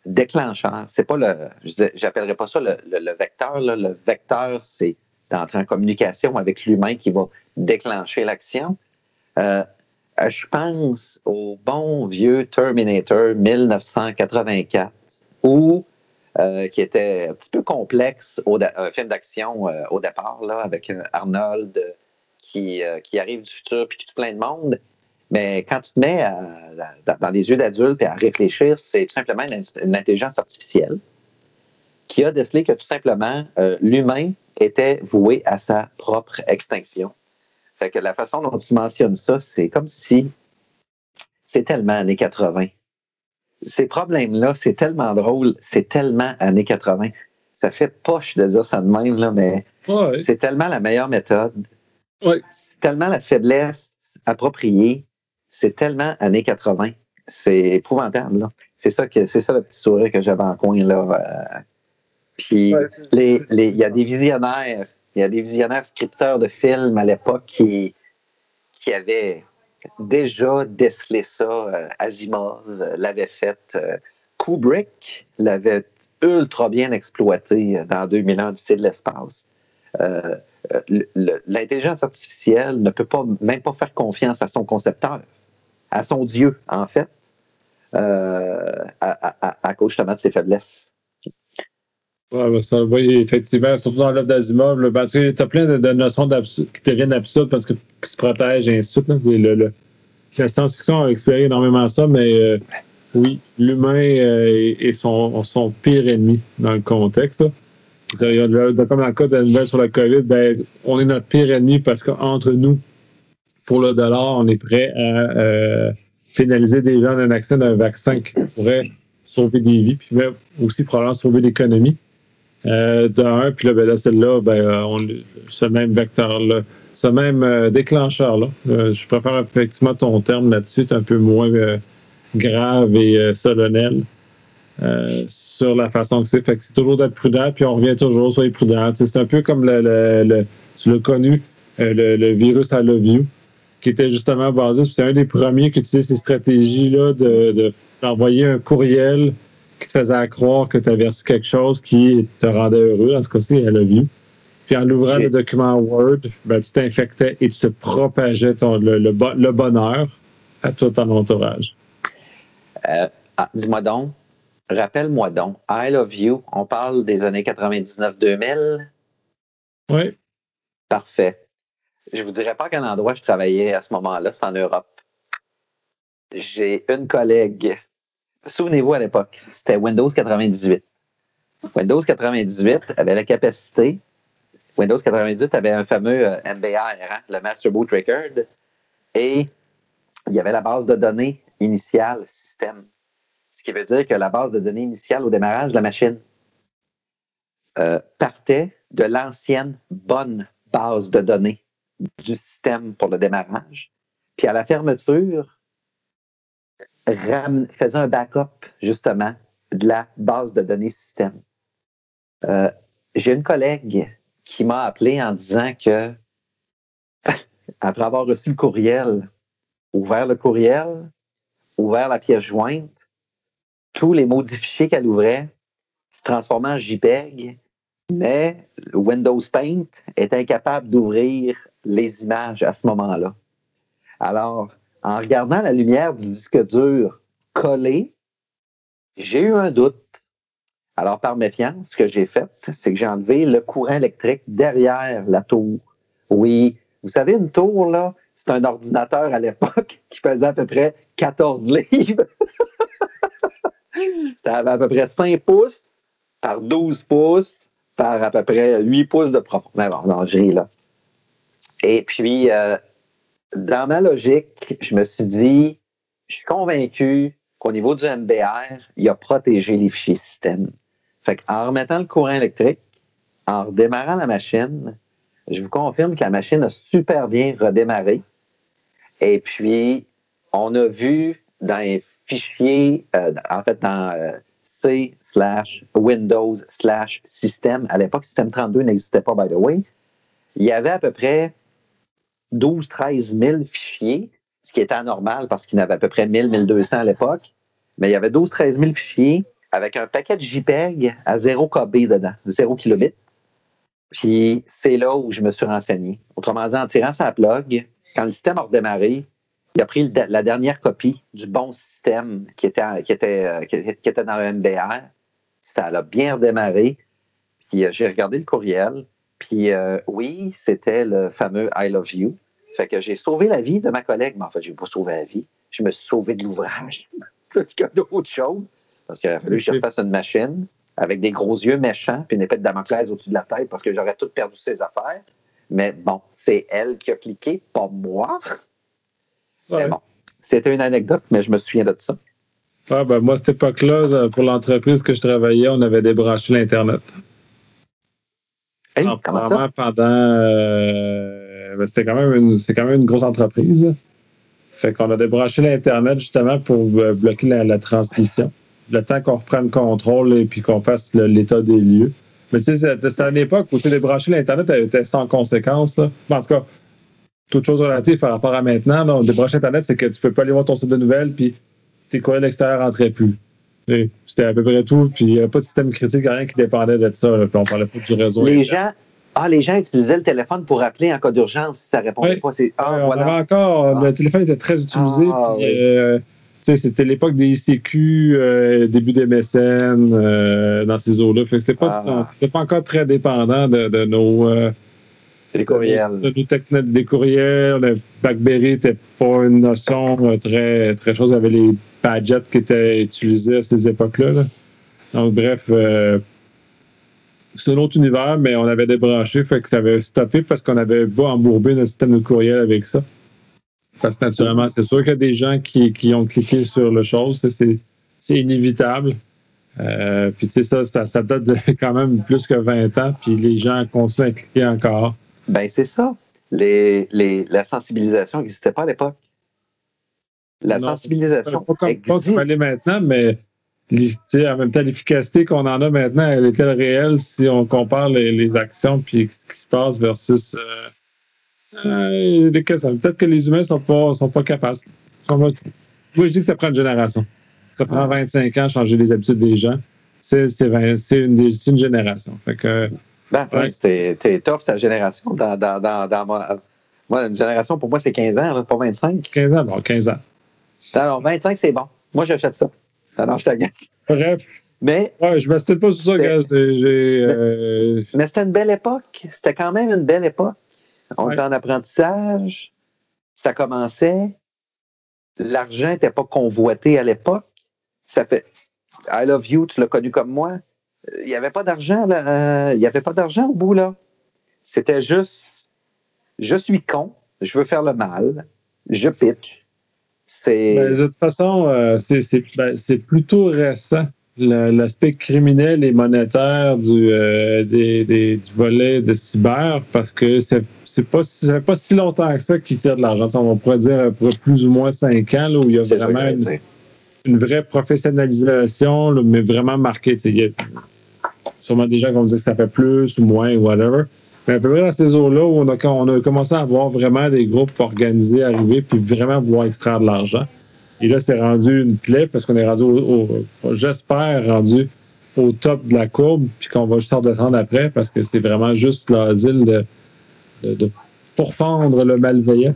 déclencheur. C'est pas j'appellerais pas ça le vecteur. Là. Le vecteur, c'est d'entrer en communication avec l'humain qui va déclencher l'action. Je pense au bon vieux Terminator 1984, qui était un petit peu complexe, un film d'action au départ, là, avec Arnold qui arrive du futur puis qui tue plein de monde. Mais quand tu te mets dans les yeux d'adulte et à réfléchir, c'est tout simplement une intelligence artificielle qui a décelé que tout simplement l'humain était voué à sa propre extinction. Fait que la façon dont tu mentionnes ça, c'est comme si c'est tellement années 80. Ces problèmes-là, c'est tellement drôle, c'est tellement années 80. Ça fait poche de dire ça de même, là, mais c'est tellement la meilleure méthode. Ouais. C'est tellement la faiblesse appropriée. C'est tellement années 80. C'est épouvantable, là. C'est ça le petit sourire que j'avais en coin, là. Puis, il y a des visionnaires. Il y a des visionnaires scripteurs de films à l'époque qui avaient déjà décelé ça. Asimov l'avait fait. Kubrick l'avait ultra bien exploité dans 2001, Odyssée de l'espace. L'intelligence artificielle ne peut même pas faire confiance à son concepteur, à son Dieu, en fait, à cause justement de ses faiblesses. Oui, effectivement, surtout dans l'œuvre d'Asimov, parce que tu as plein de notions qui deviennent absurdes parce que tu se protèges et ainsi de suite. La science-fiction a exploré énormément ça, mais oui, l'humain est son pire ennemi dans le contexte. Comme dans le cas de la nouvelle sur la COVID, on est notre pire ennemi parce qu'entre nous, pour le dollar, on est prêt à pénaliser des gens d'un accès d'un vaccin qui pourrait sauver des vies, puis même aussi probablement sauver l'économie. Puis là, celle-là, ce même vecteur-là, ce même déclencheur-là, je préfère effectivement ton terme là-dessus, c'est un peu moins grave et solennel sur la façon que c'est. Fait que c'est toujours d'être prudent, puis on revient toujours, soyez prudent. C'est un peu comme tu l'as connu, le virus I Love You, qui était justement basé, c'est un des premiers qui utilisait ces stratégies-là d'envoyer un courriel qui te faisait croire que tu avais reçu quelque chose qui te rendait heureux. En ce cas-ci, I Love You. Puis en ouvrant le document Word, tu t'infectais et tu te propageais le bonheur à tout ton entourage. Dis-moi donc, rappelle-moi donc, I Love You, on parle des années 99-2000? Oui. Parfait. Je ne vous dirais pas à quel endroit je travaillais à ce moment-là, c'est en Europe. J'ai une collègue, souvenez-vous à l'époque, c'était Windows 98. Windows 98 avait la capacité, Windows 98 avait un fameux MBR, le Master Boot Record, et il y avait la base de données initiale système. Ce qui veut dire que la base de données initiale au démarrage de la machine partait de l'ancienne bonne base de données du système pour le démarrage. Puis à la fermeture, faisait un backup, justement, de la base de données système. J'ai une collègue qui m'a appelé en disant que, après avoir reçu le courriel, ouvert la pièce jointe, tous les maudits fichiers qu'elle ouvrait se transformaient en JPEG, mais Windows Paint est incapable d'ouvrir les images à ce moment-là. Alors, en regardant la lumière du disque dur collée, j'ai eu un doute. Alors, par méfiance, ce que j'ai fait, c'est que j'ai enlevé le courant électrique derrière la tour. Oui, vous savez, une tour, là, c'est un ordinateur à l'époque qui pesait à peu près 14 livres. Ça avait à peu près 5 pouces par 12 pouces par à peu près 8 pouces de profondeur. Non, je ris, là. Et puis, dans ma logique, je me suis dit, je suis convaincu qu'au niveau du MBR, il a protégé les fichiers système. Fait qu'en remettant le courant électrique, en redémarrant la machine, je vous confirme que la machine a super bien redémarré. Et puis, on a vu dans les fichiers, dans C/Windows/système, à l'époque, Système 32 n'existait pas, by the way, il y avait à peu près 12-13 000 fichiers, ce qui était anormal parce qu'il y en avait à peu près 1000-1200 à l'époque, mais il y avait 12-13 000 fichiers avec un paquet de JPEG à 0 KB dedans, 0 kilobits. Puis c'est là où je me suis renseigné. Autrement dit, en tirant sa plug, quand le système a redémarré, il a pris la dernière copie du bon système qui était dans le MBR. Ça l'a bien redémarré. Puis j'ai regardé le courriel. Puis oui, c'était le fameux I love you. Fait que j'ai sauvé la vie de ma collègue. Mais en fait, je n'ai pas sauvé la vie. Je me suis sauvé de l'ouvrage. Parce qu'il y a d'autres choses. Parce qu'il a fallu que je refasse une machine avec des gros yeux méchants puis une épée de Damoclès au-dessus de la tête parce que j'aurais tout perdu ses affaires. Mais bon, c'est elle qui a cliqué, pas moi. Ouais. Mais bon, c'était une anecdote, mais je me souviens de ça. Ah, ben moi, à cette époque-là, pour l'entreprise que je travaillais, on avait débranché l'Internet. Hey, comment ça? Pendant... c'est quand même une grosse entreprise. Fait qu'on a débranché l'Internet justement pour bloquer la transmission. Le temps qu'on reprenne contrôle et puis qu'on fasse l'état des lieux. Mais tu sais, c'était à l'époque où débrancher l'Internet était sans conséquence. Là. En tout cas, toute chose relative par rapport à maintenant. Là, débrancher l'Internet, c'est que tu peux pas aller voir ton site de nouvelles puis tes courriels extérieurs rentraient plus. Et c'était à peu près tout. Puis il n'y avait pas de système critique, rien qui dépendait de ça. Là, puis on parlait pas du réseau. Les gens utilisaient le téléphone pour appeler en cas d'urgence si ça répondait pas. On avait encore... Le téléphone était très utilisé. C'était l'époque des ICQ, début des MSN, dans ces eaux-là. Fait que c'était pas encore très dépendant de nos... les courriels. Des courriels. Le BlackBerry n'était pas une notion très, très chose. Il y avait les badgets qui étaient utilisés à ces époques-là. Là. Donc, bref... c'est un autre univers, mais on avait débranché, fait que ça avait stoppé parce qu'on avait pas embourbé notre système de courriel avec ça. Parce que naturellement, c'est sûr qu'il y a des gens qui ont cliqué sur le chose, c'est inévitable. Puis tu sais, ça date de quand même plus que 20 ans, puis les gens continuent à cliquer encore. Ben c'est ça. La sensibilisation n'existait pas à l'époque. La sensibilisation pas comme elle est maintenant, mais en même temps, l'efficacité qu'on en a maintenant, elle est-elle réelle si on compare les actions puis ce qui se passe versus des questions. Peut-être que les humains sont pas capables. Moi, je dis que ça prend une génération. Ça prend 25 ans à changer les habitudes des gens. C'est une génération. Fait que, t'es tough, ta génération. Dans moi, une génération, pour moi, c'est 15 ans, là, pas 25. 15 ans, bon, 15 ans. Alors, 25, c'est bon. Moi, j'achète ça. Alors, je t'agace. Bref. Mais. Ouais, je ne m'assiste pas sur ça, gars. Mais c'était une belle époque. C'était quand même une belle époque. On était en apprentissage. Ça commençait. L'argent n'était pas convoité à l'époque. Ça fait. I love you, tu l'as connu comme moi. Il n'y avait pas d'argent, là. Il n'y avait pas d'argent au bout, là. C'était juste. Je suis con. Je veux faire le mal. Je pitch. De toute façon, c'est plutôt récent, l'aspect criminel et monétaire du volet de cyber, parce que ça fait pas si longtemps que ça qu'ils tirent de l'argent. On pourrait dire plus ou moins 5 ans, là, où il y a vraiment une vraie professionnalisation, là, mais vraiment marquée. Il y a sûrement des gens qui vont dire que ça fait plus ou moins, whatever. Mais à peu près dans ces eaux-là où on a commencé à voir vraiment des groupes organisés arriver puis vraiment vouloir extraire de l'argent. Et là, c'est rendu une plaie parce qu'on est rendu j'espère, rendu au top de la courbe puis qu'on va juste redescendre après parce que c'est vraiment juste l'asile de pourfendre le malveillant.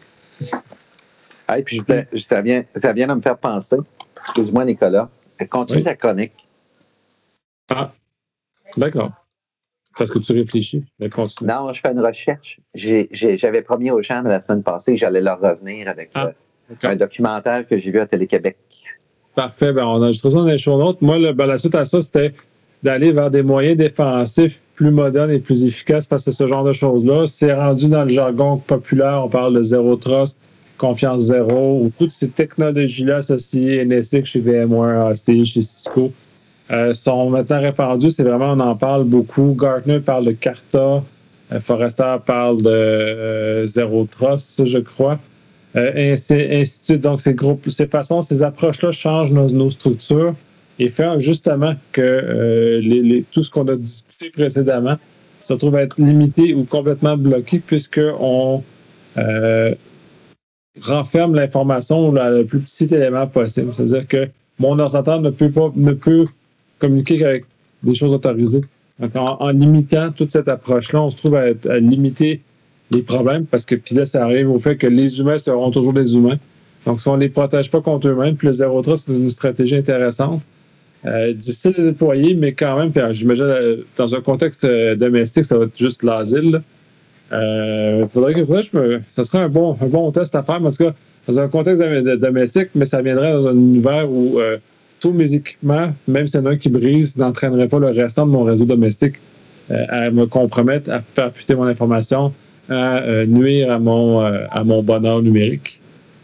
Hey, puis ça vient de me faire penser, excuse-moi Nicolas, continue ta chronique. Ah, d'accord. Parce que tu réfléchis. Non, je fais une recherche. J'avais promis aux gens la semaine passée que j'allais leur revenir avec un documentaire que j'ai vu à Télé-Québec. Parfait. Ben, on a enregistré ça dans les show notes. Moi, la suite à ça, c'était d'aller vers des moyens défensifs plus modernes et plus efficaces face à ce genre de choses-là. C'est rendu dans le jargon populaire. On parle de zéro trust, confiance zéro, ou toutes ces technologies-là associées, NSX chez VMware, AC, chez Cisco. Sont maintenant répandus. C'est vraiment, on en parle beaucoup. Gartner parle de Carta. Forrester parle de Zero Trust, je crois. Ainsi de suite. Donc, ces approches-là changent nos structures et font justement que tout ce qu'on a discuté précédemment se trouve à être limité ou complètement bloqué puisqu'on renferme l'information le plus petit élément possible. C'est-à-dire que mon ordinateur ne peut communiquer avec des choses autorisées. Donc, en limitant toute cette approche-là, on se trouve à limiter les problèmes parce que puis là, ça arrive au fait que les humains seront toujours des humains. Donc, si on ne les protège pas contre eux-mêmes, puis le zéro trust, c'est une stratégie intéressante. Difficile à déployer, mais quand même, puis, j'imagine, dans un contexte domestique, ça va être juste l'asile. Faudrait que ça serait un bon test à faire, mais en tout cas, dans un contexte domestique, mais ça viendrait dans un univers où tous mes équipements, même s'il y en a un qui brise, n'entraînerait pas le restant de mon réseau domestique à me compromettre, à faire fuiter mon information, à nuire à mon bonheur numérique.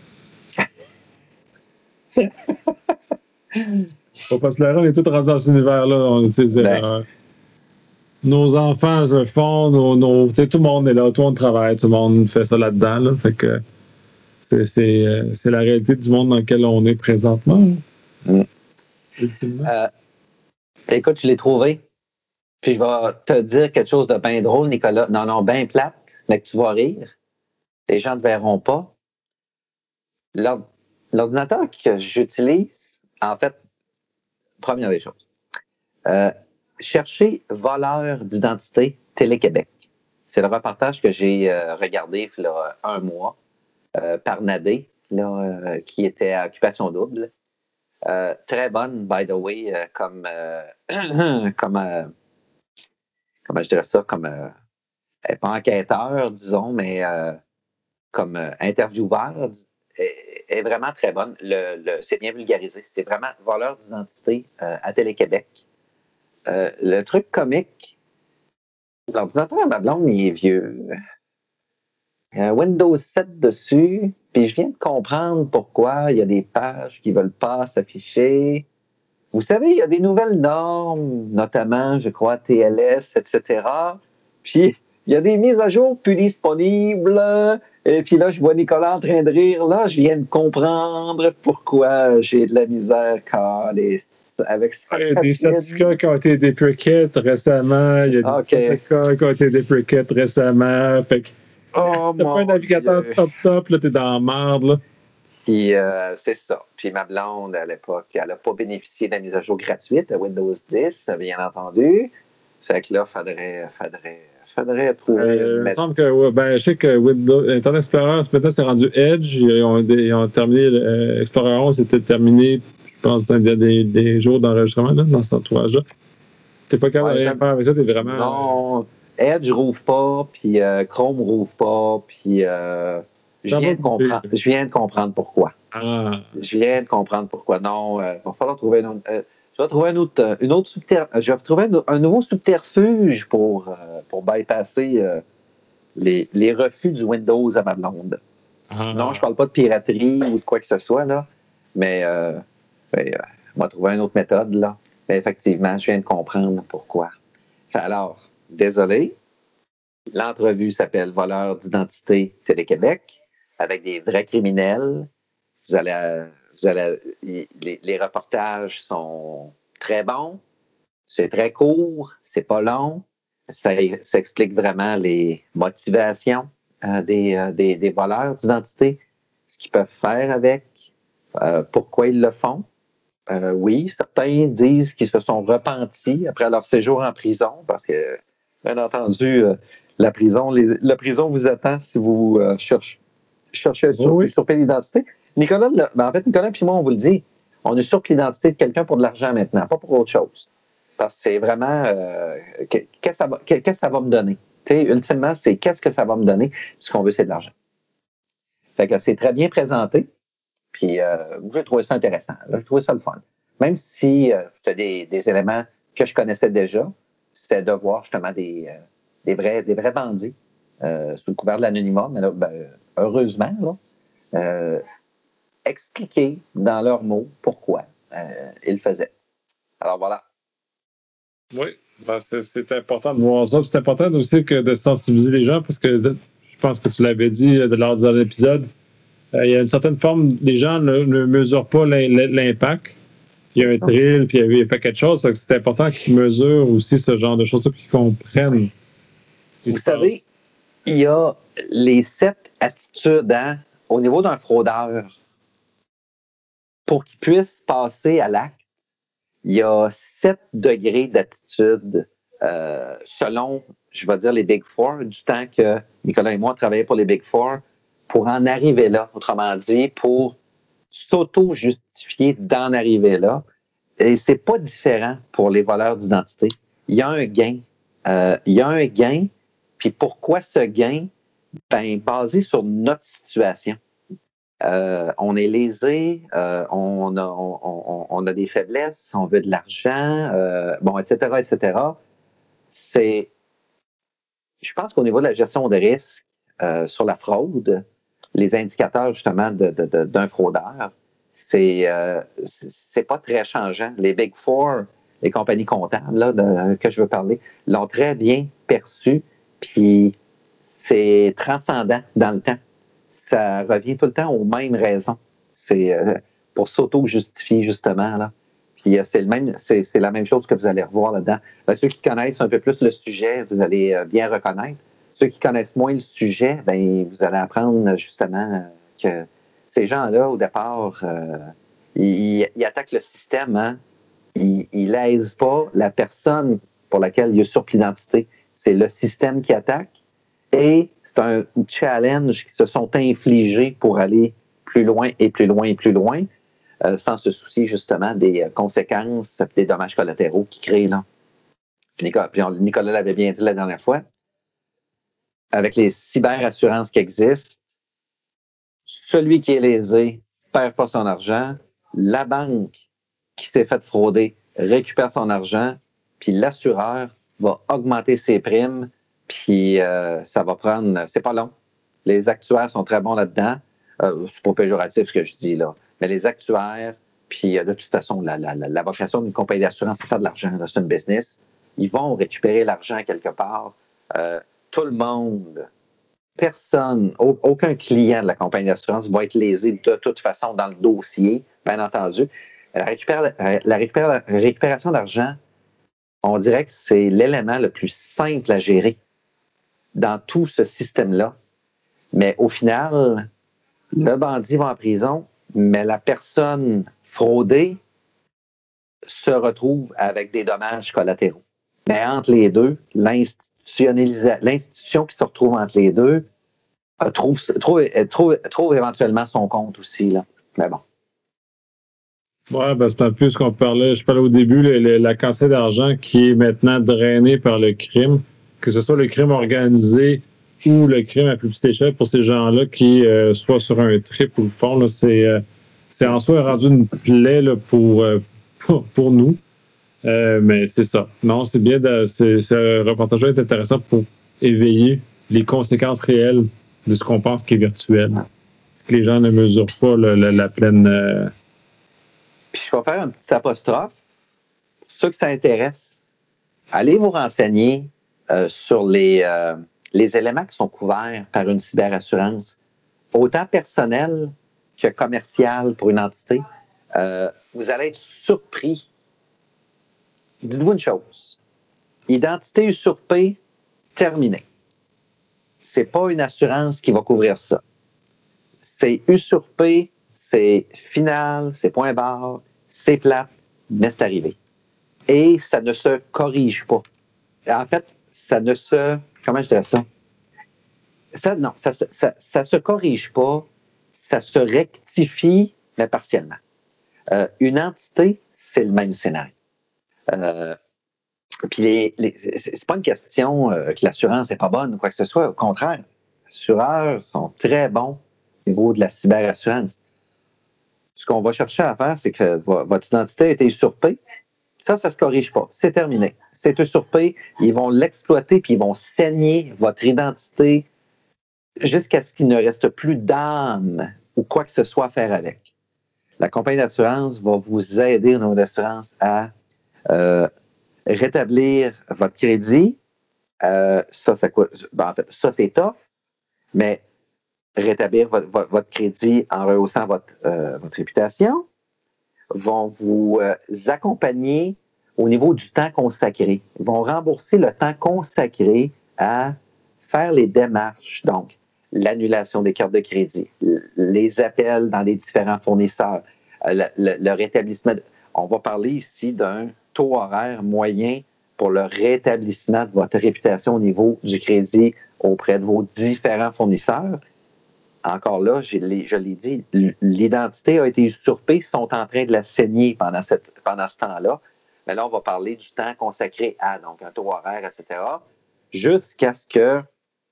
Faut pas se leurrer, on est tous rendus dans cet univers-là. Nos enfants le font, tout le monde est là, tout le monde travaille, tout le monde fait ça là-dedans. Là, fait que c'est la réalité du monde dans lequel on est présentement. Écoute, je l'ai trouvé. Puis je vais te dire quelque chose de bien drôle, Nicolas. Non, bien plate, mais que tu vas rire. Les gens ne te verront pas. L'ordinateur que j'utilise, en fait, première des choses. Chercher voleur d'identité Télé-Québec. C'est le reportage que j'ai regardé il y a un mois par Nadé, qui était à Occupation Double. Très bonne, by the way, comment je dirais ça, pas enquêteur, disons, mais comme intervieweur, est vraiment très bonne. C'est bien vulgarisé. C'est vraiment voleur d'identité à Télé-Québec. Le truc comique, l'ordinateur à ma blonde, il est vieux. Il y a un Windows 7 dessus, puis je viens de comprendre pourquoi il y a des pages qui ne veulent pas s'afficher. Vous savez, il y a des nouvelles normes, notamment, je crois, TLS, etc. Puis, il y a des mises à jour plus disponibles. Et puis là, je vois Nicolas en train de rire. Là, je viens de comprendre pourquoi j'ai de la misère avec ça. Il y a des certificats qui ont été deprecated récemment. Il y a des certificats qui ont été deprecated récemment. Fait que t'as pas un navigateur top, là, t'es dans la merde, là. Puis c'est ça. Puis ma blonde, à l'époque, elle n'a pas bénéficié de la mise à jour gratuite à Windows 10, bien entendu. Fait que là, faudrait trouver. Il me semble que, je sais que Windows, Internet Explorer, maintenant, c'est rendu Edge. Ils ont terminé, Explorer 11, c'était terminé, je pense, dans des jours d'enregistrement, là, dans cet entourage-là. T'es pas capable de rien faire avec ça, t'es vraiment. Non, Edge rouvre pas, puis Chrome rouvre pas, puis. Je viens de comprendre pourquoi. Je viens de comprendre pourquoi. Non, il va falloir trouver je vais trouver je vais trouver un nouveau subterfuge pour bypasser les refus du Windows à ma blonde. Non, je parle pas de piraterie ou de quoi que ce soit, là, mais on va trouver une autre méthode, là. Mais effectivement, je viens de comprendre pourquoi. Alors, désolé, l'entrevue s'appelle Voleur d'identité Télé-Québec, avec des vrais criminels. Les reportages sont très bons, c'est très court, c'est pas long, ça explique vraiment les motivations des voleurs d'identité, ce qu'ils peuvent faire avec, pourquoi ils le font. Oui, certains disent qu'ils se sont repentis après leur séjour en prison, parce que, bien entendu, la prison vous attend si vous cherchez surpris l'identité. Nicolas puis moi, on vous le dit, on est surpris l'identité de quelqu'un pour de l'argent maintenant, pas pour autre chose. Parce que c'est vraiment qu'est-ce que ça va me donner? T'sais, ultimement, c'est qu'est-ce que ça va me donner? Ce qu'on veut, c'est de l'argent. Fait que c'est très bien présenté. Puis j'ai trouvé ça intéressant. J'ai trouvé ça le fun. Même si c'était des éléments que je connaissais déjà, c'était de voir justement des vrais bandits sous le couvert de l'anonymat, mais là, heureusement, là, expliquer dans leurs mots pourquoi ils le faisaient. Alors voilà. Oui, c'est important de voir ça. C'est important aussi de sensibiliser les gens parce que je pense que tu l'avais dit lors de l'épisode. Il y a une certaine forme, les gens ne mesurent pas l'impact. Il y a un thrill, puis il y a pas quelque chose. C'est important qu'ils mesurent aussi ce genre de choses, qu'ils comprennent. Vous savez, il y a les 7 attitudes au niveau d'un fraudeur. pour qu'ils puissent passer à l'acte, il y a 7 degrés d'attitude selon, je vais dire, les Big Four, du temps que Nicolas et moi travaillaient pour les Big Four, pour en arriver là, autrement dit, pour s'auto-justifier d'en arriver là. Et c'est pas différent pour les voleurs d'identité. Il y a un gain. Puis pourquoi ce gain? Ben, basé sur notre situation. On est lésé, on a des faiblesses, on veut de l'argent, etc., etc. Je pense qu'au niveau de la gestion de risque sur la fraude, les indicateurs justement d'un fraudeur, c'est pas très changeant. Les Big Four, les compagnies comptables là, que je veux parler, l'ont très bien perçu, puis c'est transcendant dans le temps. Ça revient tout le temps aux mêmes raisons. C'est pour s'auto-justifier, justement. Là. Puis c'est la même chose que vous allez revoir là-dedans. Ceux qui connaissent un peu plus le sujet, vous allez bien reconnaître. Ceux qui connaissent moins le sujet, ben vous allez apprendre justement que ces gens-là, au départ, ils attaquent le système. Hein? Ils lèsent pas la personne pour laquelle il usurpe l'identité. C'est le système qui attaque. Et c'est un challenge qui se sont infligés pour aller plus loin et plus loin et plus loin, sans se soucier justement des conséquences, des dommages collatéraux qu'ils créent là. Puis Nicolas l'avait bien dit la dernière fois, avec les cyberassurances qui existent, celui qui est lésé perd pas son argent, la banque qui s'est faite frauder récupère son argent, puis l'assureur va augmenter ses primes. Puis ça va prendre, c'est pas long. Les actuaires sont très bons là-dedans. C'est pas péjoratif ce que je dis là. Mais les actuaires, puis de toute façon, la vocation d'une compagnie d'assurance, c'est faire de l'argent. Là, c'est une business. Ils vont récupérer l'argent quelque part. Tout le monde, personne, aucun client de la compagnie d'assurance va être lésé de toute façon dans le dossier, bien entendu. La récupération d'argent, on dirait que c'est l'élément le plus simple à gérer dans tout ce système-là. Mais au final, le bandit va en prison, mais la personne fraudée se retrouve avec des dommages collatéraux. Mais entre les deux, l'institution qui se retrouve entre les deux trouve éventuellement son compte aussi. Là. Mais bon. Ouais, ben c'est un peu ce qu'on parlait. Je parlais au début, la quantité d'argent qui est maintenant drainée par le crime, que ce soit le crime organisé ou le crime à plus petite échelle pour ces gens-là qui soient sur un trip ou le fond, là, c'est en soi rendu une plaie là, pour nous. Mais c'est ça. Non, c'est bien. Ce reportage-là est intéressant pour éveiller les conséquences réelles de ce qu'on pense qui est virtuel. Que les gens ne mesurent pas la pleine. Puis je vais faire un petit apostrophe. Pour ceux que ça intéresse, allez vous renseigner sur les éléments qui sont couverts par une cyberassurance, autant personnelle que commerciale pour une entité. Vous allez être surpris. Dites-vous une chose. Identité usurpée, terminée. C'est pas une assurance qui va couvrir ça. C'est usurpé, c'est final, c'est point barre, c'est plate, mais c'est arrivé. Et ça ne se corrige pas. En fait, ça ne se... Comment je dirais ça? Ça se corrige pas, ça se rectifie, mais partiellement. Une entité, c'est le même scénario. Puis c'est pas une question que l'assurance n'est pas bonne ou quoi que ce soit. Au contraire, les assureurs sont très bons au niveau de la cyberassurance. Ce qu'on va chercher à faire, c'est que votre identité a été usurpée. Ça se corrige pas. C'est terminé. C'est usurpé. Ils vont l'exploiter puis ils vont saigner votre identité jusqu'à ce qu'il ne reste plus d'âme ou quoi que ce soit à faire avec. La compagnie d'assurance va vous aider au niveau d'assurance à rétablir votre crédit. Ça coûte. En fait, ça, c'est tough, mais rétablir votre crédit en rehaussant votre réputation vont vous accompagner au niveau du temps consacré. Ils vont rembourser le temps consacré à faire les démarches, donc l'annulation des cartes de crédit, les appels dans les différents fournisseurs, le rétablissement. On va parler ici d'un taux horaire moyen pour le rétablissement de votre réputation au niveau du crédit auprès de vos différents fournisseurs. Encore là, je l'ai dit, l'identité a été usurpée, ils sont en train de la saigner pendant ce temps-là. Mais là, on va parler du temps consacré à donc un taux horaire, etc., jusqu'à ce qu'il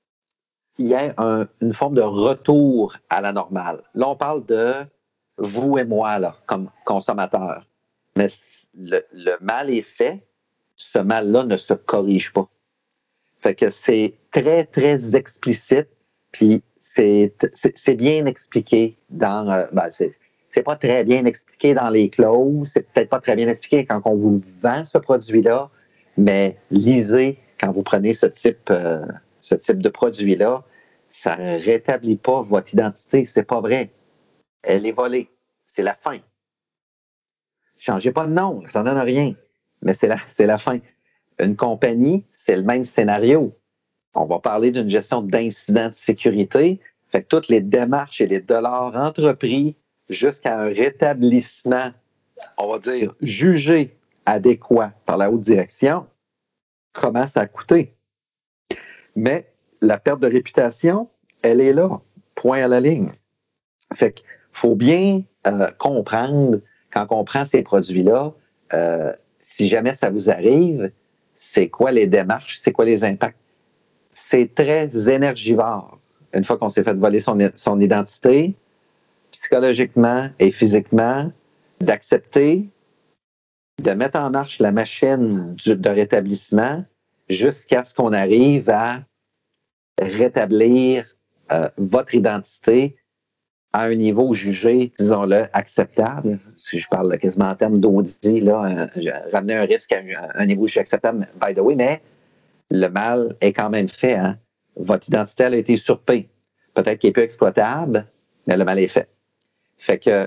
y ait une forme de retour à la normale. Là, on parle de vous et moi, là, comme consommateurs. Mais le mal est fait, ce mal-là ne se corrige pas. Fait que c'est très, très explicite, puis c'est bien expliqué dans... c'est pas très bien expliqué dans les clauses, c'est peut-être pas très bien expliqué quand on vous vend ce produit-là, mais lisez quand vous prenez ce type de produit-là, ça ne rétablit pas votre identité, c'est pas vrai. Elle est volée. C'est la fin. Changez pas de nom, ça ne donne rien, mais c'est la fin. Une compagnie, c'est le même scénario. On va parler d'une gestion d'incidents de sécurité. Fait que toutes les démarches et les dollars entrepris jusqu'à un rétablissement, on va dire, jugé adéquat par la haute direction, commencent à coûter. Mais la perte de réputation, elle est là. Point à la ligne. Fait qu'il faut bien comprendre, quand on prend ces produits-là, si jamais ça vous arrive, c'est quoi les démarches, c'est quoi les impacts. C'est très énergivore. Une fois qu'on s'est fait voler son identité, psychologiquement et physiquement, d'accepter, de mettre en marche la machine de rétablissement jusqu'à ce qu'on arrive à rétablir votre identité à un niveau jugé, disons-le, acceptable. Si je parle quasiment en termes d'audit, ramener un risque à un niveau jugé acceptable, by the way, mais le mal est quand même fait. Hein? Votre identité elle a été usurpée. Peut-être qu'elle est peu exploitable, mais le mal est fait. Fait que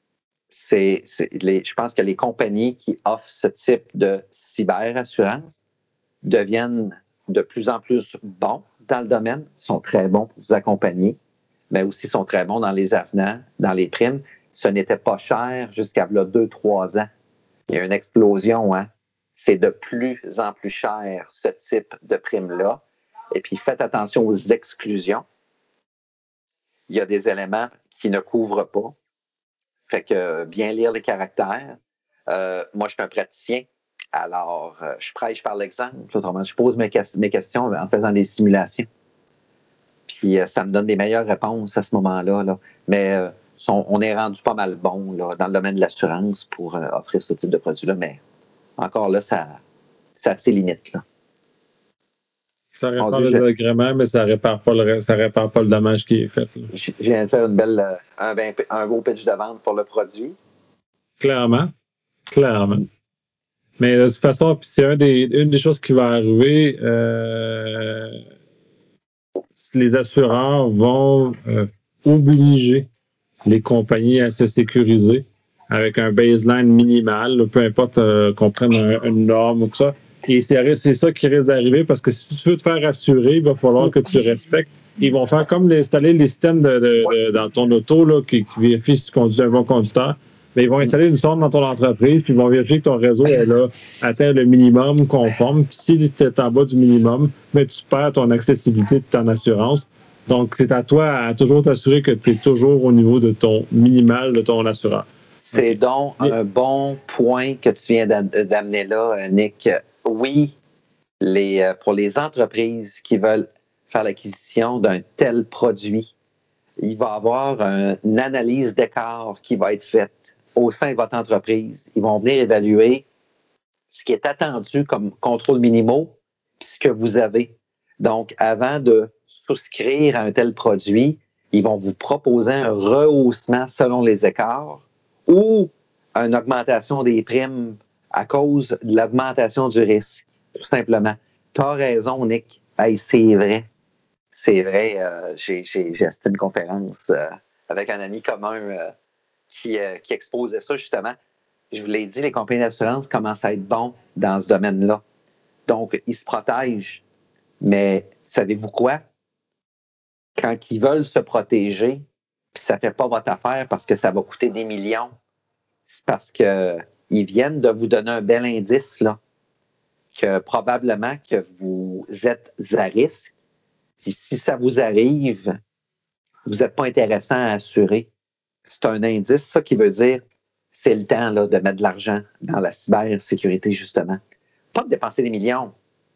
je pense que les compagnies qui offrent ce type de cyberassurance deviennent de plus en plus bons dans le domaine, sont très bons pour vous accompagner, mais aussi sont très bons dans les avenants, dans les primes. Ce n'était pas cher jusqu'à 2-3 ans. Il y a une explosion, hein? C'est de plus en plus cher, ce type de prime-là. Et puis, faites attention aux exclusions. Il y a des éléments qui ne couvrent pas. Fait que bien lire les caractères. Moi, je suis un praticien. Alors, je prêche par l'exemple. Autrement, je pose mes questions en faisant des simulations. Puis, ça me donne des meilleures réponses à ce moment-là. Là. Mais on est rendu pas mal bon là, dans le domaine de l'assurance pour offrir ce type de produit-là. Mais encore là, ça a ses limites. Là. Ça répare le désagrément, mais ça répare pas le dommage qui est fait. Là. Je viens de faire un beau pitch de vente pour le produit. Clairement. Mais de toute façon, c'est une des choses qui va arriver. Les assureurs vont obliger les compagnies à se sécuriser avec un baseline minimal, là, peu importe qu'on prenne une norme ou tout ça. Et c'est ça qui risque d'arriver parce que si tu veux te faire assurer, il va falloir que tu respectes. Ils vont faire comme installer les systèmes dans ton auto là, qui vérifient si tu conduis un bon conducteur. Mais ils vont installer une sonde dans ton entreprise, puis ils vont vérifier que ton réseau atteint le minimum conforme. Puis si tu es en bas du minimum, mais tu perds ton accessibilité de ton assurance. Donc, c'est à toi à toujours t'assurer que tu es toujours au niveau de ton minimal de ton assureur. C'est donc un bon point que tu viens d'amener là, Nick. Oui, pour les entreprises qui veulent faire l'acquisition d'un tel produit, il va y avoir une analyse d'écart qui va être faite au sein de votre entreprise. Ils vont venir évaluer ce qui est attendu comme contrôle minimaux puis ce que vous avez. Donc, avant de souscrire à un tel produit, ils vont vous proposer un rehaussement selon les écarts ou une augmentation des primes à cause de l'augmentation du risque, tout simplement. Tu as raison, Nick. Hey, c'est vrai. C'est vrai. J'ai assisté à une conférence avec un ami commun qui exposait ça, justement. Je vous l'ai dit, les compagnies d'assurance commencent à être bons dans ce domaine-là. Donc, ils se protègent. Mais savez-vous quoi? Quand ils veulent se protéger, puis ça ne fait pas votre affaire parce que ça va coûter des millions, c'est parce qu'ils viennent de vous donner un bel indice, là, que probablement que vous êtes à risque. Puis si ça vous arrive, vous n'êtes pas intéressant à assurer. C'est un indice, ça qui veut dire c'est le temps là, de mettre de l'argent dans la cybersécurité, justement. Pas de dépenser des millions,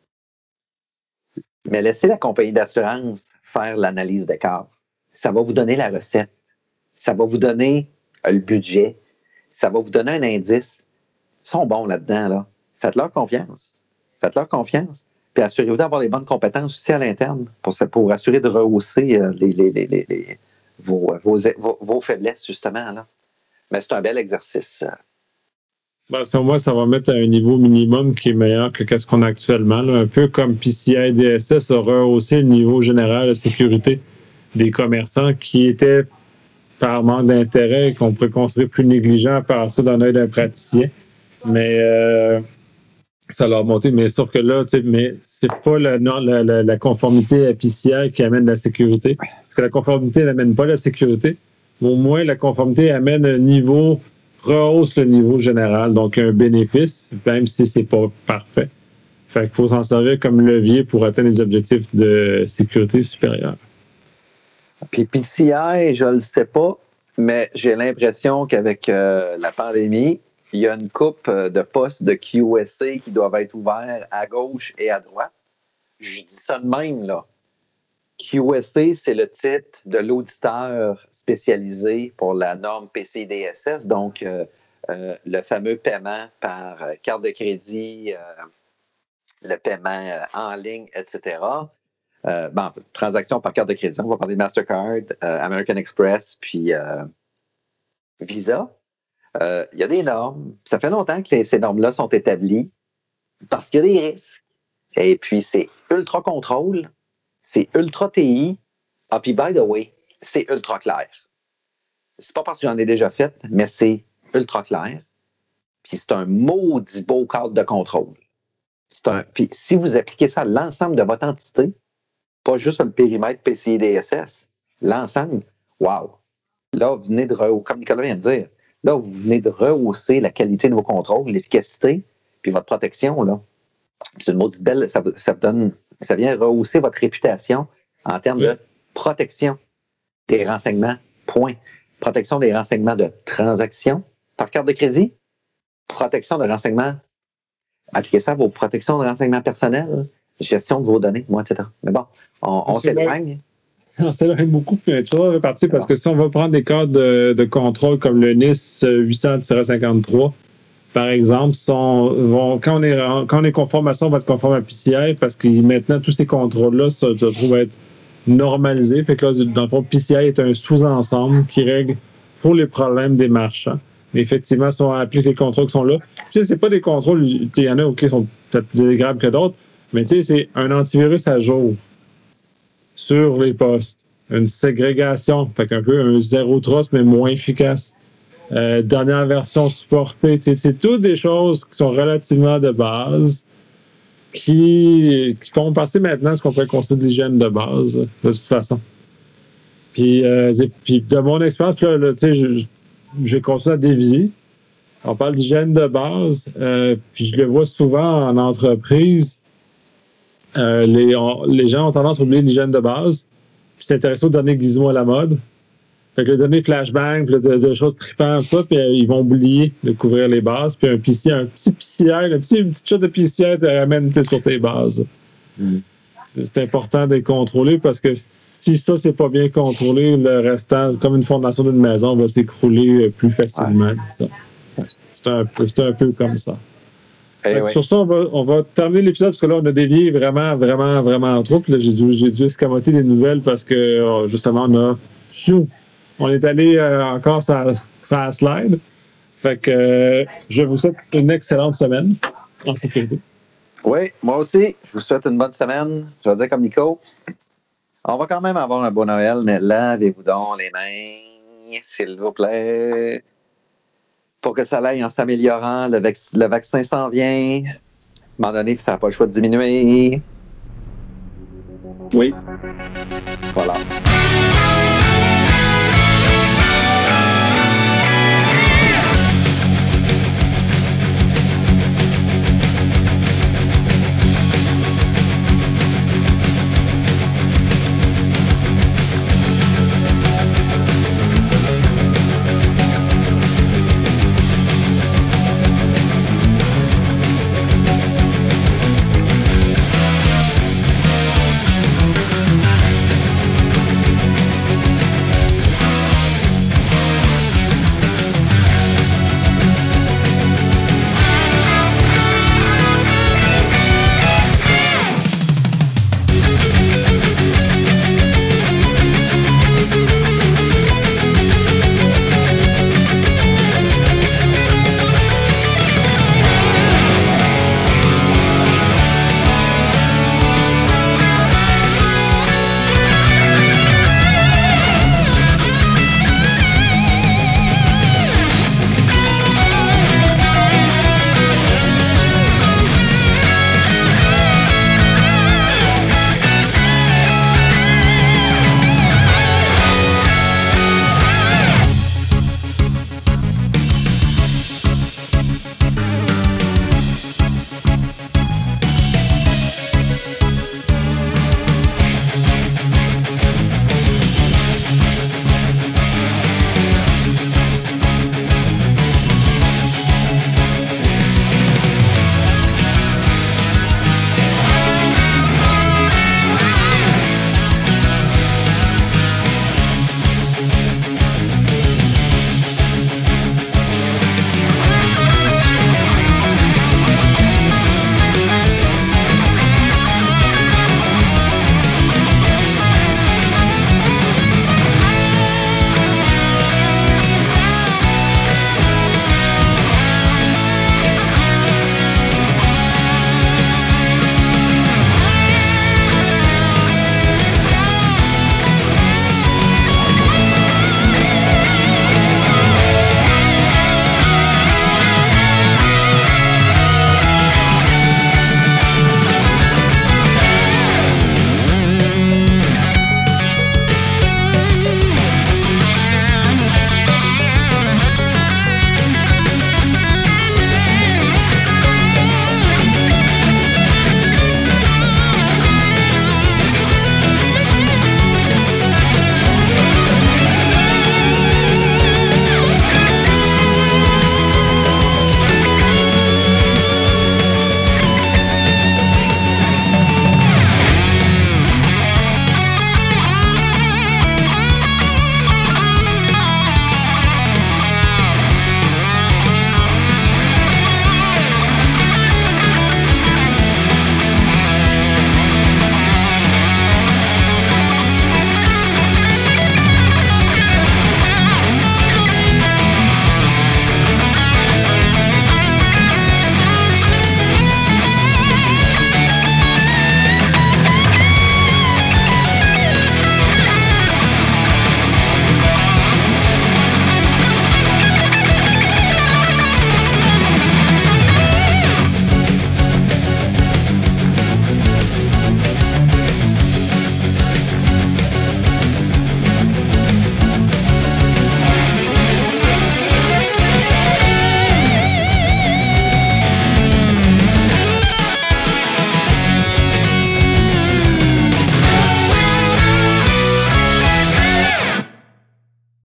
mais laissez la compagnie d'assurance faire l'analyse d'écart. Ça va vous donner la recette. Ça va vous donner le budget. Ça va vous donner un indice. Ils sont bons là-dedans. Là. Faites-leur confiance. Faites-leur confiance. Puis assurez-vous d'avoir les bonnes compétences aussi à l'interne pour assurer de rehausser vos faiblesses, justement. Là. Mais c'est un bel exercice. Selon moi, ça va mettre à un niveau minimum qui est meilleur que ce qu'on a actuellement. Là. Un peu comme PCI DSS a rehaussé le niveau général de sécurité des commerçants qui étaient par manque d'intérêt et qu'on pourrait considérer plus négligent par ça dans l'œil d'un praticien. Mais ça l'a remonté. Mais sauf que là, mais c'est pas la conformité à PCI qui amène la sécurité. Parce que la conformité n'amène pas la sécurité. Mais au moins, la conformité amène un niveau, rehausse le niveau général. Donc, un bénéfice, même si c'est pas parfait. Fait qu'il faut s'en servir comme levier pour atteindre les objectifs de sécurité supérieure. Puis PCI, je ne le sais pas, mais j'ai l'impression qu'avec la pandémie, il y a une couple de postes de QSA qui doivent être ouverts à gauche et à droite. Je dis ça de même, là. QSA, c'est le titre de l'auditeur spécialisé pour la norme PCI-DSS, donc le fameux paiement par carte de crédit, le paiement en ligne, etc. Transaction par carte de crédit, on va parler de Mastercard, American Express, puis Visa. Il y a des normes. Ça fait longtemps que ces normes-là sont établies parce qu'il y a des risques. Et puis, c'est ultra contrôle, c'est ultra TI. Ah, puis, by the way, c'est ultra clair. C'est pas parce que j'en ai déjà fait, mais c'est ultra clair. Puis, c'est un maudit beau cadre de contrôle. Puis, si vous appliquez ça à l'ensemble de votre entité, pas juste le périmètre PCI DSS, l'ensemble, wow! Là, vous venez comme Nicolas vient de dire, là, vous venez de rehausser la qualité de vos contrôles, l'efficacité, puis votre protection, là. C'est une maudite belle, ça vient rehausser votre réputation en termes de protection des renseignements, point. Protection des renseignements de transaction par carte de crédit, protection de renseignements, appliquez ça à vos protections de renseignements personnels, gestion de vos données, etc. Mais bon, on s'éloigne. On s'éloigne beaucoup, puis tu vas repartir parce que si on va prendre des cadres de contrôle comme le NIS 800-53, par exemple, quand on est conforme à ça, on va être conforme à PCI parce que maintenant, tous ces contrôles-là se trouvent être normalisés. Fait que là, dans le fond, PCI est un sous-ensemble qui règle pour les problèmes des marchands. Mais effectivement, si on applique les contrôles qui sont là, tu sais, c'est pas des contrôles, il y en a qui sont peut-être plus désagréables que d'autres, mais tu sais, c'est un antivirus à jour sur les postes. Une ségrégation, fait qu'un peu un zéro trust, mais moins efficace. Dernière version supportée. C'est toutes des choses qui sont relativement de base, qui font passer maintenant ce qu'on pourrait considérer de l'hygiène de base, de toute façon. Puis de mon expérience, j'ai continué à dévier. On parle d'hygiène de base, puis je le vois souvent en entreprise. Les gens ont tendance à oublier l'hygiène de base, puis s'intéresser aux données gizmo à la mode. Fait que les données flashbang, puis de choses trippantes, ça, puis ils vont oublier de couvrir les bases. Puis un petit PCI, une petite shot de PCI te ramène sur tes bases. C'est important de les contrôler parce que si ça, c'est pas bien contrôlé, le restant, comme une fondation d'une maison, va s'écrouler plus facilement. Ça. C'est un peu comme ça. Sur ça, on va terminer l'épisode parce que là, on a dévié vraiment, vraiment, vraiment trop. Puis là, j'ai dû escamoter des nouvelles parce que, justement, on est allé encore sur la slide. Fait que je vous souhaite une excellente semaine en sécurité. Oui, moi aussi. Je vous souhaite une bonne semaine. Je vais dire comme Nico, on va quand même avoir un beau Noël, mais lavez-vous donc les mains, s'il vous plaît. Pour que ça aille en s'améliorant, le vaccin s'en vient. À un moment donné, ça n'a pas le choix de diminuer. Oui. Voilà.